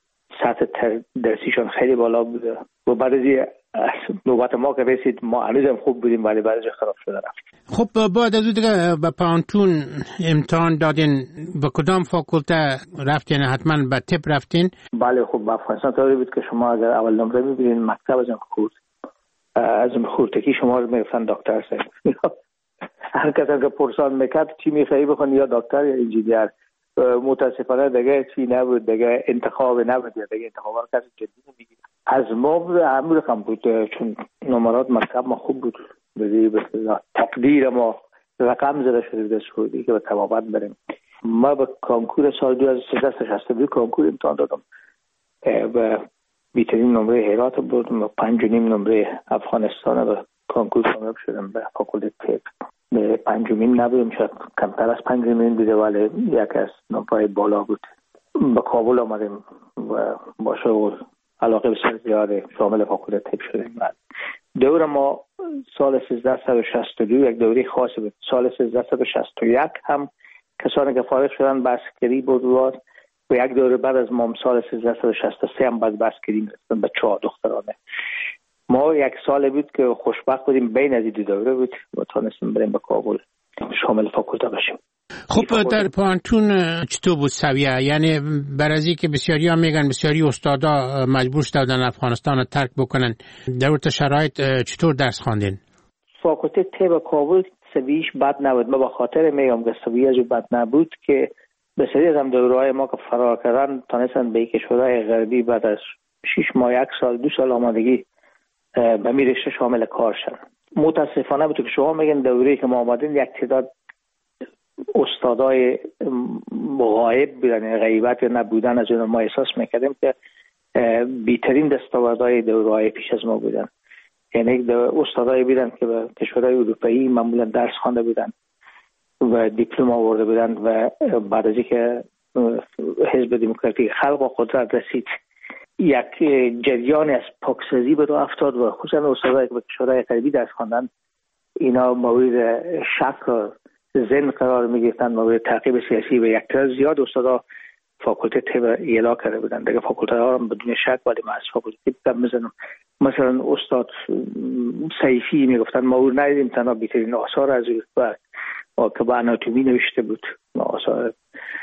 سطح درسیشون خیلی بالا بوده و بعد از نوبت ما که رسید ما هنوزم خوب بودیم ولی بعدش خراب شده رفت. خب بعد از دیگه به پانتون امتحان دادین، به کدام فاکولته رفتین؟ حتما به طب رفتین؟ بله خب به افغانستان طوری بود که شما اگر اول نمره میبینین مکتب از خورد از خورتکی شما رو میگفتن دکتر سید. هر کسی که پرسان میکرد چی میخوایی بخونی یا دکتر یا انجینیر. متاسفانه دیگه چی نبود، دیگه انتخاب نبود، دیگه انتخاب رو کسی جدی نمیگیره. از ما همون رقم بود چون نمرات مکتب ما خوب بود، به تقدیر ما رقم زده شده بود سعودی که به طبابت بریم. ما به کانکور سال دو هزار و سیزده شصت و دو کانکور امتحان دادم و بیترین نمره هرات بردم و پنج و نیم نمره افغانستان و کانکور کامیاب شدم به فاکولته طب. به پنجمین نبودم، شاید کمتر از پنجمین بوده ولی یک از نمره بالا بود. به کابل آمدیم و با شغل علاقه بسیار زیاده شامل فاکولته طب شدیم. دور ما سال سیزده و شصت و دو یک دوره خاصی بود. سال سیزده و شصت و یک هم کسانی که فارغ شدن به عسکری بود و یک دوره بعد از ما سال سیزده و شصت و سه هم باز به عسکری میرسیدن به چهار دخترانه. ما یک سال بود که خوشبخت بودیم بین از دو دوره بود و تانستیم بریم به کابل شامل فاکولته بشیم. خب در پانتون چطور بود سویه؟ یعنی برازی که بسیاری ها میگن بسیاری استادا مجبور شدن افغانستان رو ترک بکنن، در اون شرایط چطور درس خواندین؟ فاکولته طب کابل سویش بد نبود. ما به خاطر میگم که سویه جو بد نبود که بسیاری از هم دورهای ما که فرار کردن تانستن به کشورهای غربی بعد از شش ماه یک سال دو سال آمادگی به می رشته شامل کار شدن. متاسفانه بود که شما میگن دوره که ما آمدین یک تعداد استادای غایب بودن، غیبت یا نبودن از اون ما احساس میکردیم که بیترین دستاوردهای دورهای پیش از ما بودن. یعنی استادای بودن که به کشورهای اروپایی معمولا درس خوانده بودن و دیپلم آورده بودن و بعد از اینکه حزب دموکراتیک خلق و قدرت رسید یک جریان از پاکسازی به راه افتاد و خصوصا استادایی که به کشورهای غربی درس خواندن اینا مورد شک و ذهن قرار می‌گرفتن، مورد تعقیب سیاسی و یک تعداد زیاد استادا فاکولته طب اعلا کرده بودن. دیگه فاکولته ها هم بدون شک ولی ما از فاکولته طب می‌زنم. مثلا استاد سیفی میگفتن ما او ندیدیم تنها بیترین آثار از او که با آناتومی نوشته بود، آثار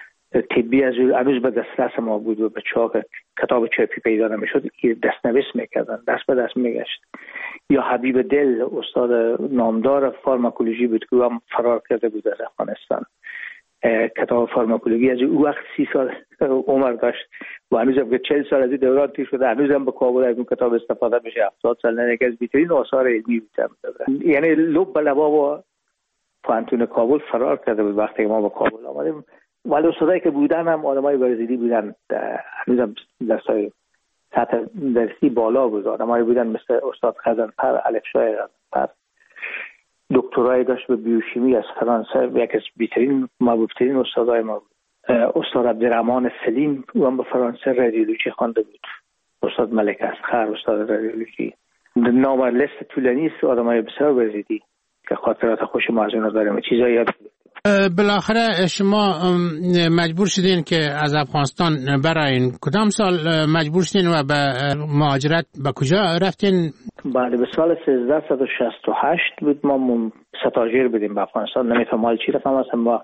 طبی از او هنوز به دسترس ما بود و به چاق کتاب چاپی پیدا نمیشد، دستنویس میکردن، دست به دست میگشت. یا حبیب دل استاد نامدار فارماکولوژی بود که هم فرار کرده بود از افغانستان. کتاب فارماکولوژی از او وقت سی سال عمر داشت و هنوز هم که چهل سال از این دوران تیر شده هنوز هم به کابل از اون کتاب استفاده میشه. هفتاد سال نه، یکی از بیترین آثار علمی بود. یعنی لب به لبا با پانتون کابل فرار کرده بود وقتی ما به کابل آمدیم. ولی استادایی که بودن هم آدمای برزیلی بودن، هنوز هم دستای سطح درسی بالا بود. آدمایی بودن مثل استاد خزنفر، الفشای خزنفر، دکترای داشت به بیوشیمی از فرانسه، یک از بیترین محبوبترین استادای ما بود. استاد عبدالرحمن سلیم او هم به فرانسه رادیولوژی خوانده بود. استاد ملک اصغر استاد رادیولوژی. نام لیست طولانی است آدمای بسیار برزیلی که خاطرات خوش ما از اونها داریم، چیزایی یاد گرفتیم. بالاخره شما مجبور شدین که از افغانستان براین. کدام سال مجبور شدین و به مهاجرت به کجا رفتین؟ بله به سال سیزده و شصت و هشت بود. ما ستاژیر بودیم به افغانستان. نمیتونم حال چی رقم هستم با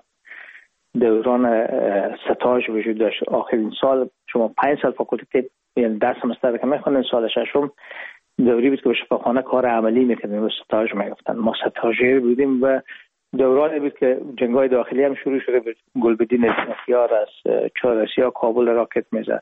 دوران ستاژ وجود داشت. آخرین سال شما پنج سال فاکولته یعنی درس سمستر که میخوانین، سال ششم دوری بود که به شفاخانه کار عملی میکردیم و ستاژ میگفتن. ما ستاژیر بودیم و دورانی بود که جنگ‌های داخلی هم شروع شده بود. گلبدین اسنفیار از چهارسیا کابل راکت میزد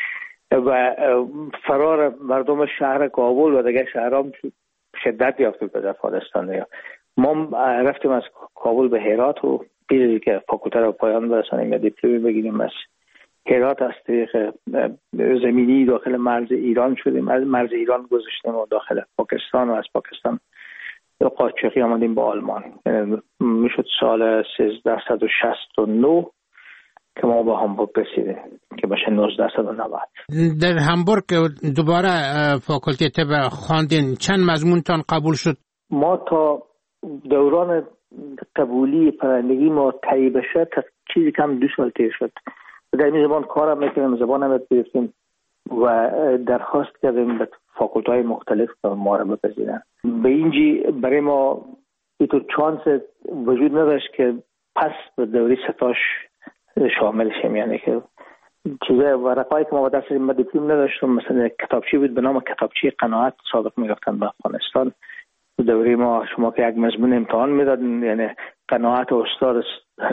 و فرار مردم شهر کابل و دیگه شهرام شدت یافته بود از افغانستان. ما رفتیم از کابل به هرات و پیش که فاکولته رو پایان برسانیم یا دیپلمی بگیریم از هرات از طریق زمینی داخل مرز ایران شدیم. از مرز ایران گذشتیم و داخل پاکستان و از پاکستان قاچاقی آمدیم با آلمان. میشد سال سیزده و شصت و نه که ما با همبورگ رسیدیم که بشه نوزده و نود. در همبورگ دوباره فاکولته طب خواندین. چند مضمونتان قبول شد؟ ما تا دوران قبولی پرندگی ما طی بشه تا چیزی کم دو سال تیر شد. در این زبان کارم میکنیم، زبان هم گرفتیم و درخواست کردیم به فاکولت‌های مختلف ما را بپذیرن. به اینجی برای ما اینطور چانس وجود نداشت که پس به دوره ستاش شامل شیم، یعنی که چیزای ورقایی که ما با دست ما دیپلم نداشتم، مثلا کتابچه بود به نام کتابچه قناعت سابق میگفتن به افغانستان. دوره ما شما که یک مضمون امتحان میدادن، یعنی قناعت استاد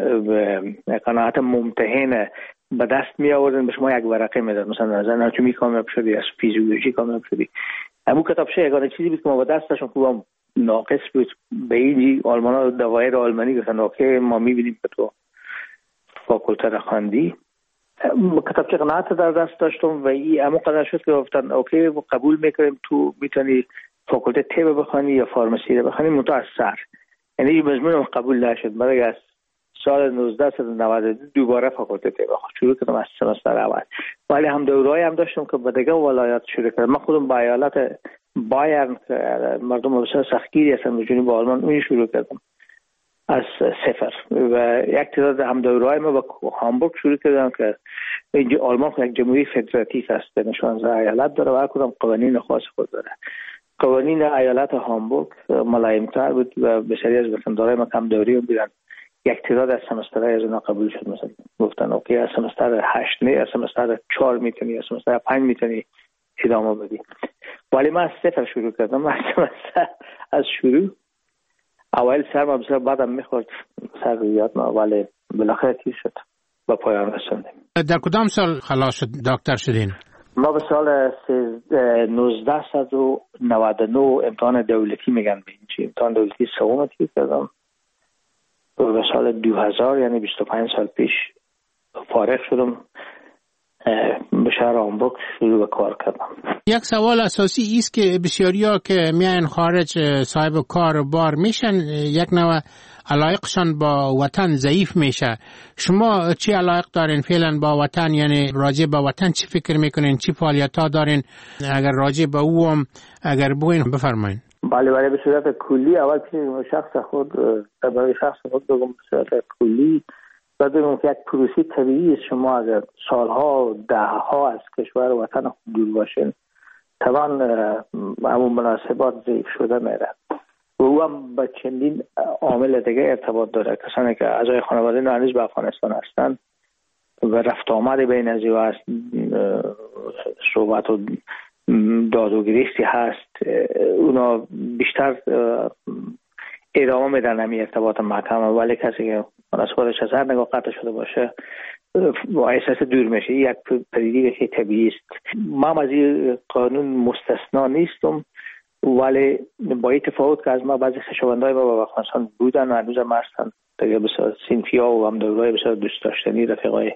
قناعت ممتحن به دست می آوردن، به شما یک ورقه میداد، مثلا از اناتومی کامیاب شدی، از فیزیولوژی کامیاب شدی. همون کتابچه یگانه چیزی بود که ما با دست داشتم که هم ناقص بود. به اینجی آلمانا دوایر آلمانی گفتن اوکی ما میبینیم که تو فاکولته را خواندی. کتابچه قناعت در دست داشتم و این همون قدر شد که گفتن اوکی قبول میکنیم تو میتونی فاکولته طب بخوانی یا فارمسی رو بخوانی، منتها از سر. یعنی این مضمون قبول نشد. برای از سال نوزده نود و دو دوباره فاکولته طب شروع کردم از سمستر اول. ولی هم دوره‌ای هم داشتم که به دیگه ولایات شروع کردم. من خودم با ایالت بایرن مردم بسیار سختگیری هستن جنوب آلمان اون شروع کردم از صفر و یک تعداد هم دوره‌ای ما با هامبورگ شروع کردم که اینجا آلمان یک جمهوری فدراتیو است، نشانزده ایالت داره و هر کدام قوانین خاص خود داره. قوانین ایالت هامبورگ ملایم‌تر بود و بسیاری از وطندارای ما کم دوری بودن. یک تعداد از سمسترهای از اونا قبول شد، مثلا گفتن اوکی از سمستر هشت نه از سمستر چهار میتونی، از سمستر پنج میتونی ادامه بدی. ولی من از صفر شروع کردم، از سمستر از شروع اول سرم بسیار بعدم میخورد سر رویات ما، ولی بالاخره تیر شد و پایان رسوندیم. در کدام سال خلاص شد دکتر شدین؟ ما به سال نوزده و نود و نه امتحان دولتی میگن به این امتحان دولتی سوم تیر کردم. به سال دو هزار یعنی بیست و پنج سال پیش فارغ شدم، به شهر هامبورگ شروع به کار کردم. یک سوال اساسی است که بسیاریا که میان خارج صاحب کار و بار میشن یک نوع علایقشان با وطن ضعیف میشه. شما چی علایق دارین فعلا با وطن؟ یعنی راجع به وطن چی فکر میکنین؟ چی فعالیت ها دارین؟ اگر راجع به او هم اگر بگوین بفرمایین. بله بله به صورت کلی اول پیش شخص خود برای شخص خود بگم به صورت کلی باید بگم که یک پروسه طبیعی است. شما اگر سالها دهها از کشور وطن خود دور باشین طبعا همون مناسبات ضعیف شده میره و او هم با چندین عامل دیگه ارتباط داره. کسانی که اعضای خانواده هنوز به افغانستان هستن و رفت آمد بین از او هست، صحبت و داد و گریستی هست، اونا بیشتر ادامه میدن همین ارتباط محکم. ولی کسی که مناسباتش از هر نگاه قطع شده باشه با احساس دور میشه. یک پدیده که طبیعی است. من از این قانون مستثنا نیستم، ولی با این تفاوت که از ما بعضی خویشاوندای ما با افغانستان بودن و هنوز هم هستن دیگه، بسیار صنفی‌ها و هم دورای بسیار دوست داشتنی، رفیقای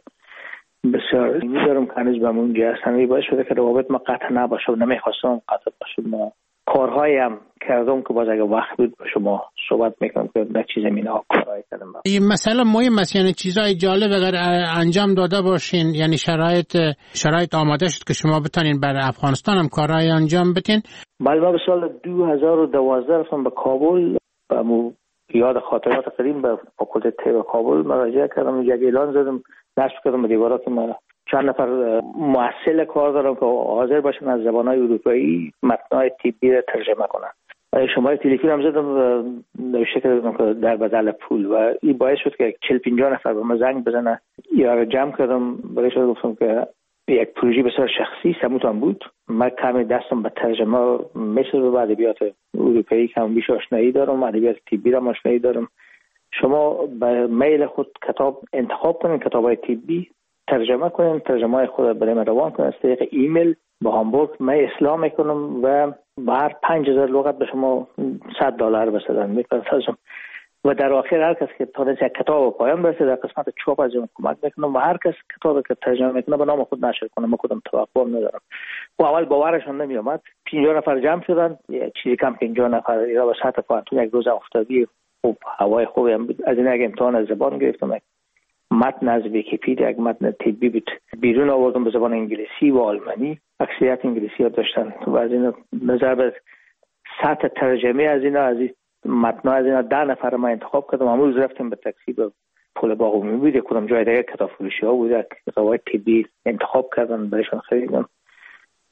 بسیار می‌دارم که هنوز به اونجا هستن. این باعث شده که روابط ما قطع نباشه و نمیخواستم قطع باشه. ما کارهایی هم کردم که باز اگه وقت بود با شما صحبت میکنم که در چیز زمینه‌ها کارهایی کردم. این مسئله مهم است، یعنی چیزای جالب اگر انجام داده باشین، یعنی شرایط شرایط آماده شد که شما بتونین برای افغانستان هم کارهایی انجام بدین. بله ما به سال دو هزار و دوازده رفتم به کابل و یاد خاطرات قدیم به فاکولته طب کابل مراجعه کردم. یک اعلان زدم نشر کردم به دیوارات که ما چند نفر مؤثل کار دارم که حاضر باشن از زبان‌های اروپایی متن‌های طبی را ترجمه کنن. شماره تلفن هم زدم و نوشته کردم که در بدل پول و این باعث شد که چهل پنجاه نفر به ما زنگ بزنن. یا رو جمع کردم برایش گفتم که یک پروژه بسیار شخصی سموتان بود. من کمی دستم به ترجمه مثل به ادبیات اروپایی کم بیش آشنایی دارم، ادبیات طبی را آشنایی دارم. شما به میل خود کتاب انتخاب کنین، کتاب‌های طبی ترجمه کنین، ترجمه های خود برای من روان کنین از طریق ایمیل با هامبورگ من اصلاح میکنم و با هر پنج هزار لغت به شما صد دلار بسدن میپردازم و در آخر هر کس که تونست یک کتاب پایان برسه در قسمت چاپ از اون کمک میکنم و هر کس کتابی که ترجمه میکنه به نام خود نشر کنه. من کدام توقع ندارم. و اول باورشون نمی اومد. پنجاه نفر جمع شدن، چیزی کم پنجاه نفر ایرا به سطح پانتون یک روز افتادی خوب هوای خوبی هم بود. از این یک امتحان از زبان گرفتم، متن از ویکی‌پدیا یک متن طبی بود بیرون آوردم به زبان انگلیسی و آلمانی. اکثریت انگلیسی ها داشتن و از این نظر به سطح ترجمه از اینا از این متن از اینا ده نفر ما انتخاب کردم. امروز رفتیم به تاکسی به پل باغ عمومی بود، کدام جای دیگه کتاب فروشی ها بود، روایت طبی انتخاب کردن برایشون خریدم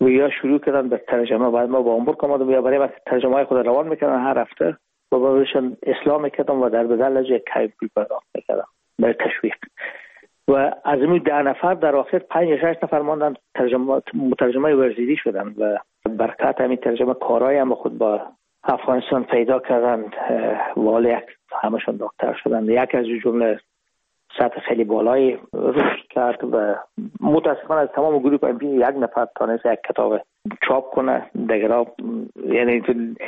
گویا شروع کردن به ترجمه. بعد ما با هامبورگ آمدم یا برای وقت ترجمه های خود روان میکردن هر هفته و باشون اصلاح میکردم و در بدل از یک کیف پرداخت میکردم برای تشویق. و از این ده نفر در آخر پنج شش نفر ماندن ترجمه مترجمه ورزیدی شدن و برکت همین ترجمه کارهای هم خود با افغانستان پیدا کردن. والی همشون دکتر شدن. یک از جمله سطح خیلی بالایی رشد کرد و متاسفانه از تمام گروه ام پی یک نفر تونست یک کتاب چاپ کنه. دیگرها یعنی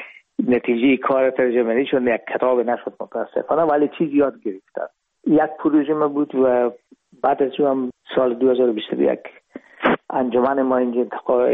نتیجه کار ترجمه‌ای شد یک کتاب نشد متاسفانه، ولی چیزی یاد گرفتن. یک پروژه ما بود و بعد از اون سال دو هزار و بیست و یک انجمن ما اینجا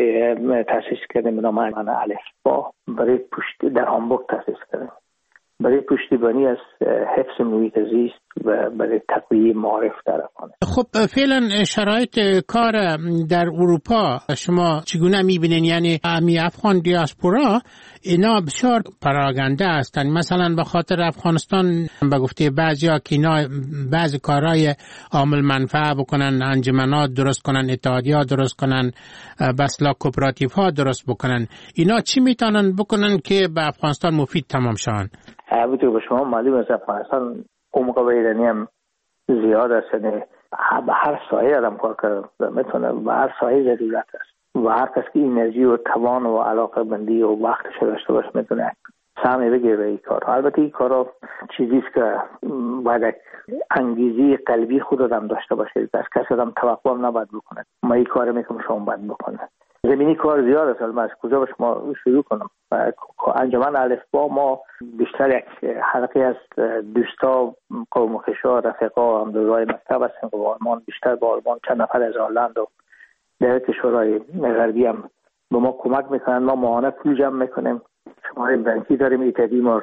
تاسیس کردیم به نام انجمن الفبا برای پشت در هامبورگ تاسیس کردیم برای پشتیبانی از حفظ محیط زیست و برای تقویت معارف در افغانستان. خب فعلا شرایط کار در اروپا شما چگونه میبینین؟ یعنی امی افغان دیاسپورا اینا بسیار پراگنده هستند. مثلا به خاطر افغانستان به گفته بعضیا که اینا بعضی کارهای عامل منفعه بکنن، انجمنات درست کنن، اتحادیات درست کنن، بسلا کوپراتیو ها درست بکنن، اینا چی میتونن بکنن که به افغانستان مفید تمام شون؟ البته به شما معلوم است افغانستان عمق ایرانی هم زیاد است. یعنی به هر سایه آدم کار کرده میتونه، به هر سایه ضرورت است و هر کس که انرژی و توان و علاقه بندی و وقتش داشته باشه میتونه سهمی بگیره به این کار. البته این کارا چیزی است که باید انگیزه قلبی خود آدم داشته باشه. از کسی آدم توقع هم نباید بکنه ما این کار میکنم شما باید بکنه. زمینی کار زیاد است. من از کجا باش ما شروع کنم؟ انجمن الفبا ما بیشتر یک حلقه از دوستا قوم و خشا رفقا هم دورای مکتب هستیم و آلمان، بیشتر با آلمان چند نفر از هلند و در کشورهای غربی هم به ما کمک میکنن. ما ماهانه پول جمع میکنیم. شماره بانکی داریم. ایتدی ما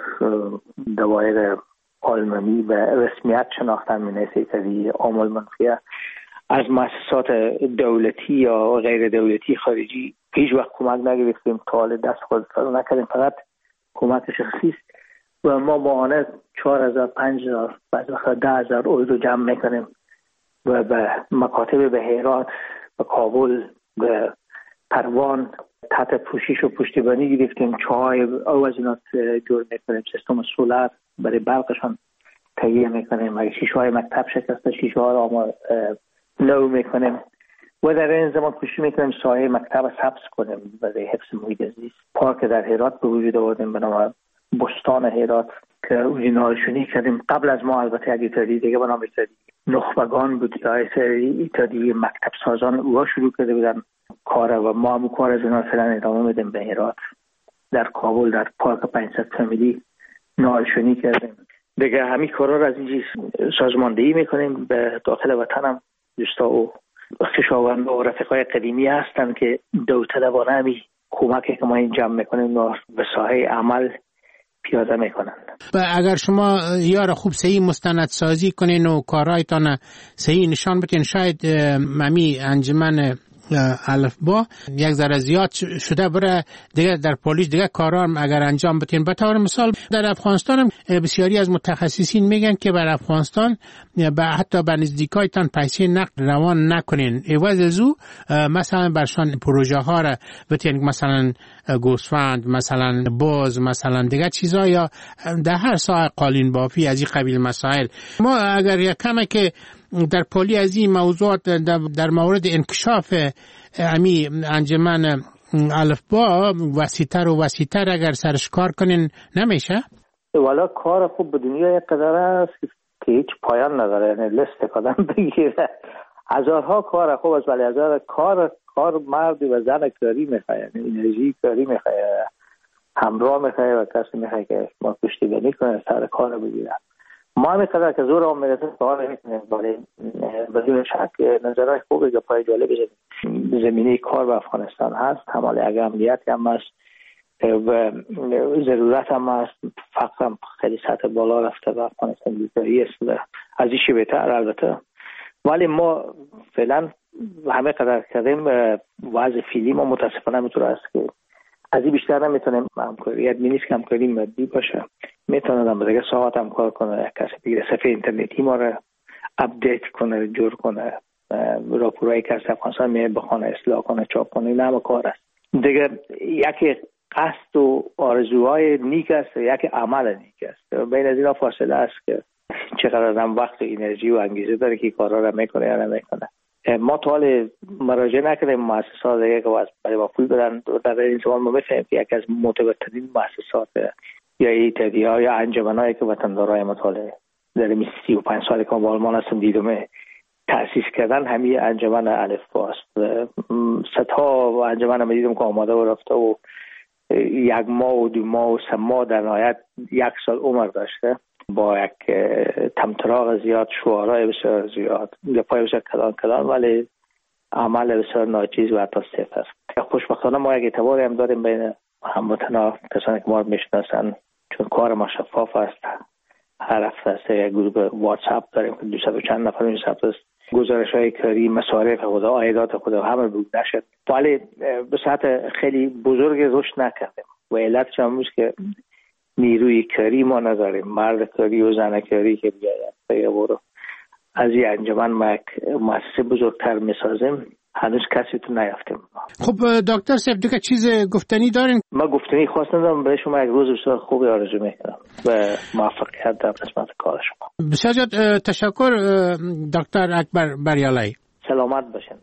دوایر آلمانی به رسمیت شناختن مینیسه ایتدی عامل منفیه. از مؤسسات دولتی یا غیر دولتی خارجی هیچ وقت کمک نگرفتیم. تا حال دست خود نکردیم، فقط کمک شخصی است و ما ماهانه چهار هزار پنج هزار بعض وقت ده هزار اورو جمع میکنیم و به مکاتب به هرات، به کابل، به پروان تحت پوشش و پشتیبانی گرفتیم. چای او از اینا جور میکنیم. سیستم سولار برای برقشان تهیه میکنیم. اگه شیشه های مکتب شکسته شیشه ها را ما نو میکنیم و در این زمان کوشش میکنیم سایه مکتب سبز کنیم برای حفظ محیط زیست. پارک در هرات به وجود آوردیم به نام بستان هرات که اونجا نالشونی کردیم. قبل از ما البته اگه ایتادی دیگه به نام ایتادی نخبگان بود یا ایتادی مکتب سازان اوها شروع کرده بودن کار و ما هم کار از اونا فعلا ادامه میدیم. به هرات در کابل در پارک پنجصد فامیلی نالشونی کردیم. دیگه همین کارا رو از اینجا سازماندهی میکنیم. به داخل وطن هم دوستا و خویشاوند و رفقای قدیمی هستن که داوطلبانه همی کمکی که ما این جمع میکنیم و به ساحه عمل پیاده میکنن. و اگر شما یار خوب صحیح مستندسازی کنین و کارهایتان صحیح نشان بدین، شاید ممی انجمن الفبا یک ذره زیاد شده بره دیگه در پلیس دیگه کارا اگر انجام بدین. به طور مثال در افغانستان هم بسیاری از متخصصین میگن که بر افغانستان به حتی به نزدیکایتان پیسه نقد روان نکنین، عوض از او مثلا برشان پروژه ها را بتین، مثلا گوسفند، مثلا باز، مثلا دیگه چیزا، یا در هر ساحه قالین بافی از این قبیل مسائل. ما اگر یک کمه که در پلی از این موضوعات در مورد انکشاف امی انجمن الفبا وسیع‌تر و وسیع‌تر اگر سرش کار کنین نمیشه؟ والا کار خوب به دنیا یک قدر است که هیچ پایان نداره. یعنی لست قدم بگیره هزارها کار خوب است، ولی هزار کار کار مرد و زن کاری میخواه. یعنی انرژی کاری میخواه، همراه میخواه و کسی میخواه که ما پشتیبانی کنه سر کار بگیره. ما هم قدر که زور هم میرسه سوال میکنیم، ولی بدون شک نظرهای خوبی که پای جالب زمینه کار به افغانستان هست. همالی اگه امنیت هم هست و ضرورت هم هست. فقر هم خیلی سطح بالا رفته و افغانستان بیکاری است و از این بهتر البته، ولی ما فعلا همه قدر کردیم. وضع فعلی ما متاسفانه میتونه است که از این بیشتر نمیتونیم همکاری ادمی نیست که همکاری مادی باشه. میتونه هم دیگه ساعت هم کار کنه، کسی بگیره صفحه اینترنتی ما رو اپدیت کنه، جور کنه، راپورایی که از افغانستان میاد بخونه، اصلاح کنه، چاپ کنه. این همه کار است. دیگه یکی قصد و آرزوهای نیک است و یکی عمل نیک است. بین از اینا فاصله است که چقدر آدم وقت و انرژی و انگیزه داره که کارا رو میکنه یا نمیکنه. ما تا حال مراجعه نکردیم مؤسسات دیگه که برای ما پول بدن. در این زمان ما میفهمیم که یکی از معتبرترین مؤسسات یا ایتدی‌ها یا انجمنایی که وطندارای مطالعه در این سی و پنج سالی که ما با آلمان هستم دیدم تأسیس کردن همین انجمن الفبا است. صدها انجمن ما دیدم که آماده و رفته و یک ماه و دو ماه و سه ماه در نهایت یک سال عمر داشته با یک تمطراق زیاد، شعارهای بسیار زیاد، گپای بسیار کلان کلان، ولی عمل بسیار ناچیز و حتی صفر است. خوشبختانه ما یک اعتباری هم داریم بین هموطنا، کسانی که ما رو میشناسن، چون کار ما شفاف است. هر هفته است یک گروه واتساپ داریم که دویست و چند نفر این ثبت است، گزارش های کاری، مصارف خود، عایدات خود همه بود نشد، ولی به سطح خیلی بزرگ رشد نکردیم و علتش هم است که نیروی کاری ما نداریم. مرد کاری و زن کاری که بیاید بگه برو از این انجمن ما یک مؤسسه بزرگتر میسازیم، هنوز کسی تو نیافتیم. خب دکتر صاحب دیگه چیز گفتنی دارین؟ ما گفتنی خواستم دارم برای شما یک روز بسیار خوبی آرزو میکنم و موفقیت در قسمت کار شما. بسیار زیاد تشکر دکتر اکبر بریالای. سلامت باشین.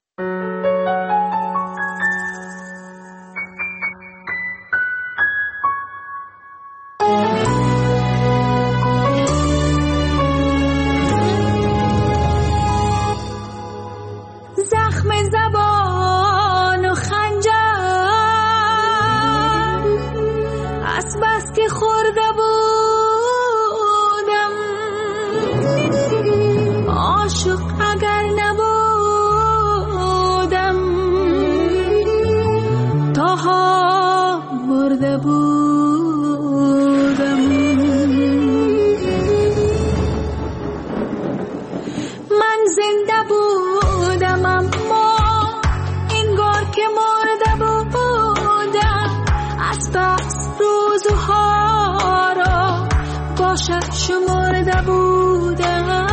زخم زبان و خنجر از بس که خورده بودم عاشق اگر نبودم تاها برده بودم. من زنده بودم اما انگار که مرده بودم، از بس روزها را باشد شمرده بودم.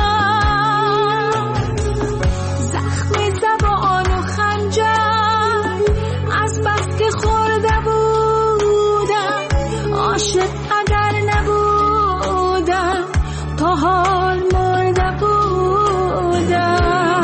زخم زبان و خنجر از بس که خورده بودم عاشق اگر نبودم تا حال مرده بودم.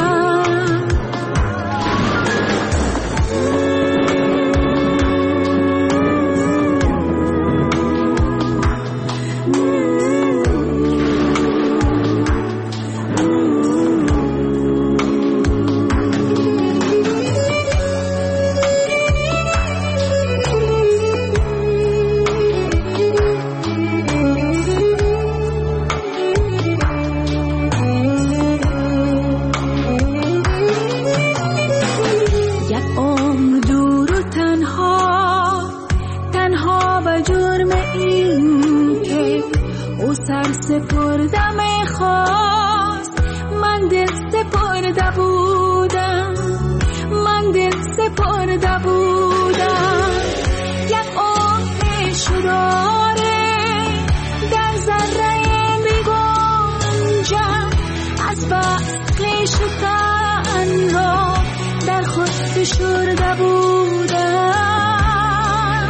سپردم خواست من دل سپرده بودم، من دل سپرده بودم. یک عمر شراره در ذره بگنجم، از بس کلیش تنها در خود فشرده بودم.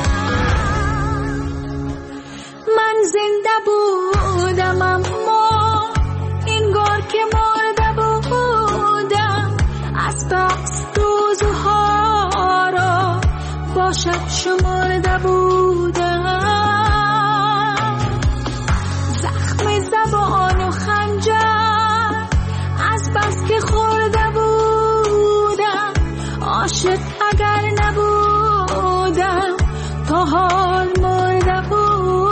من زنده بودم اما انگار که مرده بودم، از بس روزها را باشد شمرده بودم. زخم زبان و خنجر از بس که خورده بودم عاشق اگر نبودم تا حال مرده بودم.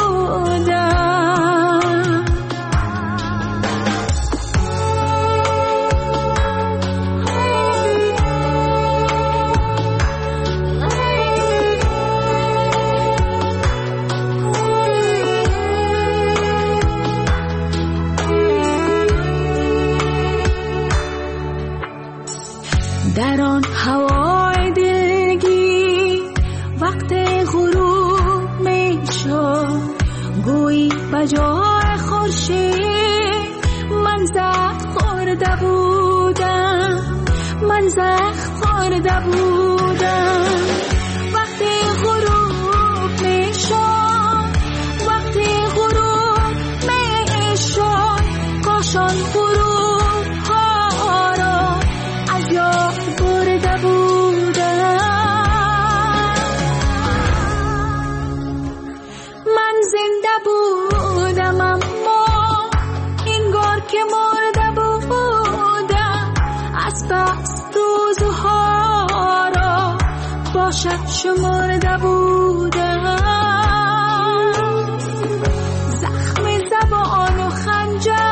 در آن هوای دلگی وقت غروب می شد، گویی بجای خورشید من زخم خورده بودم، من زخم خورده بودم. باشد شمرده بودم، زخم زبان و خنجر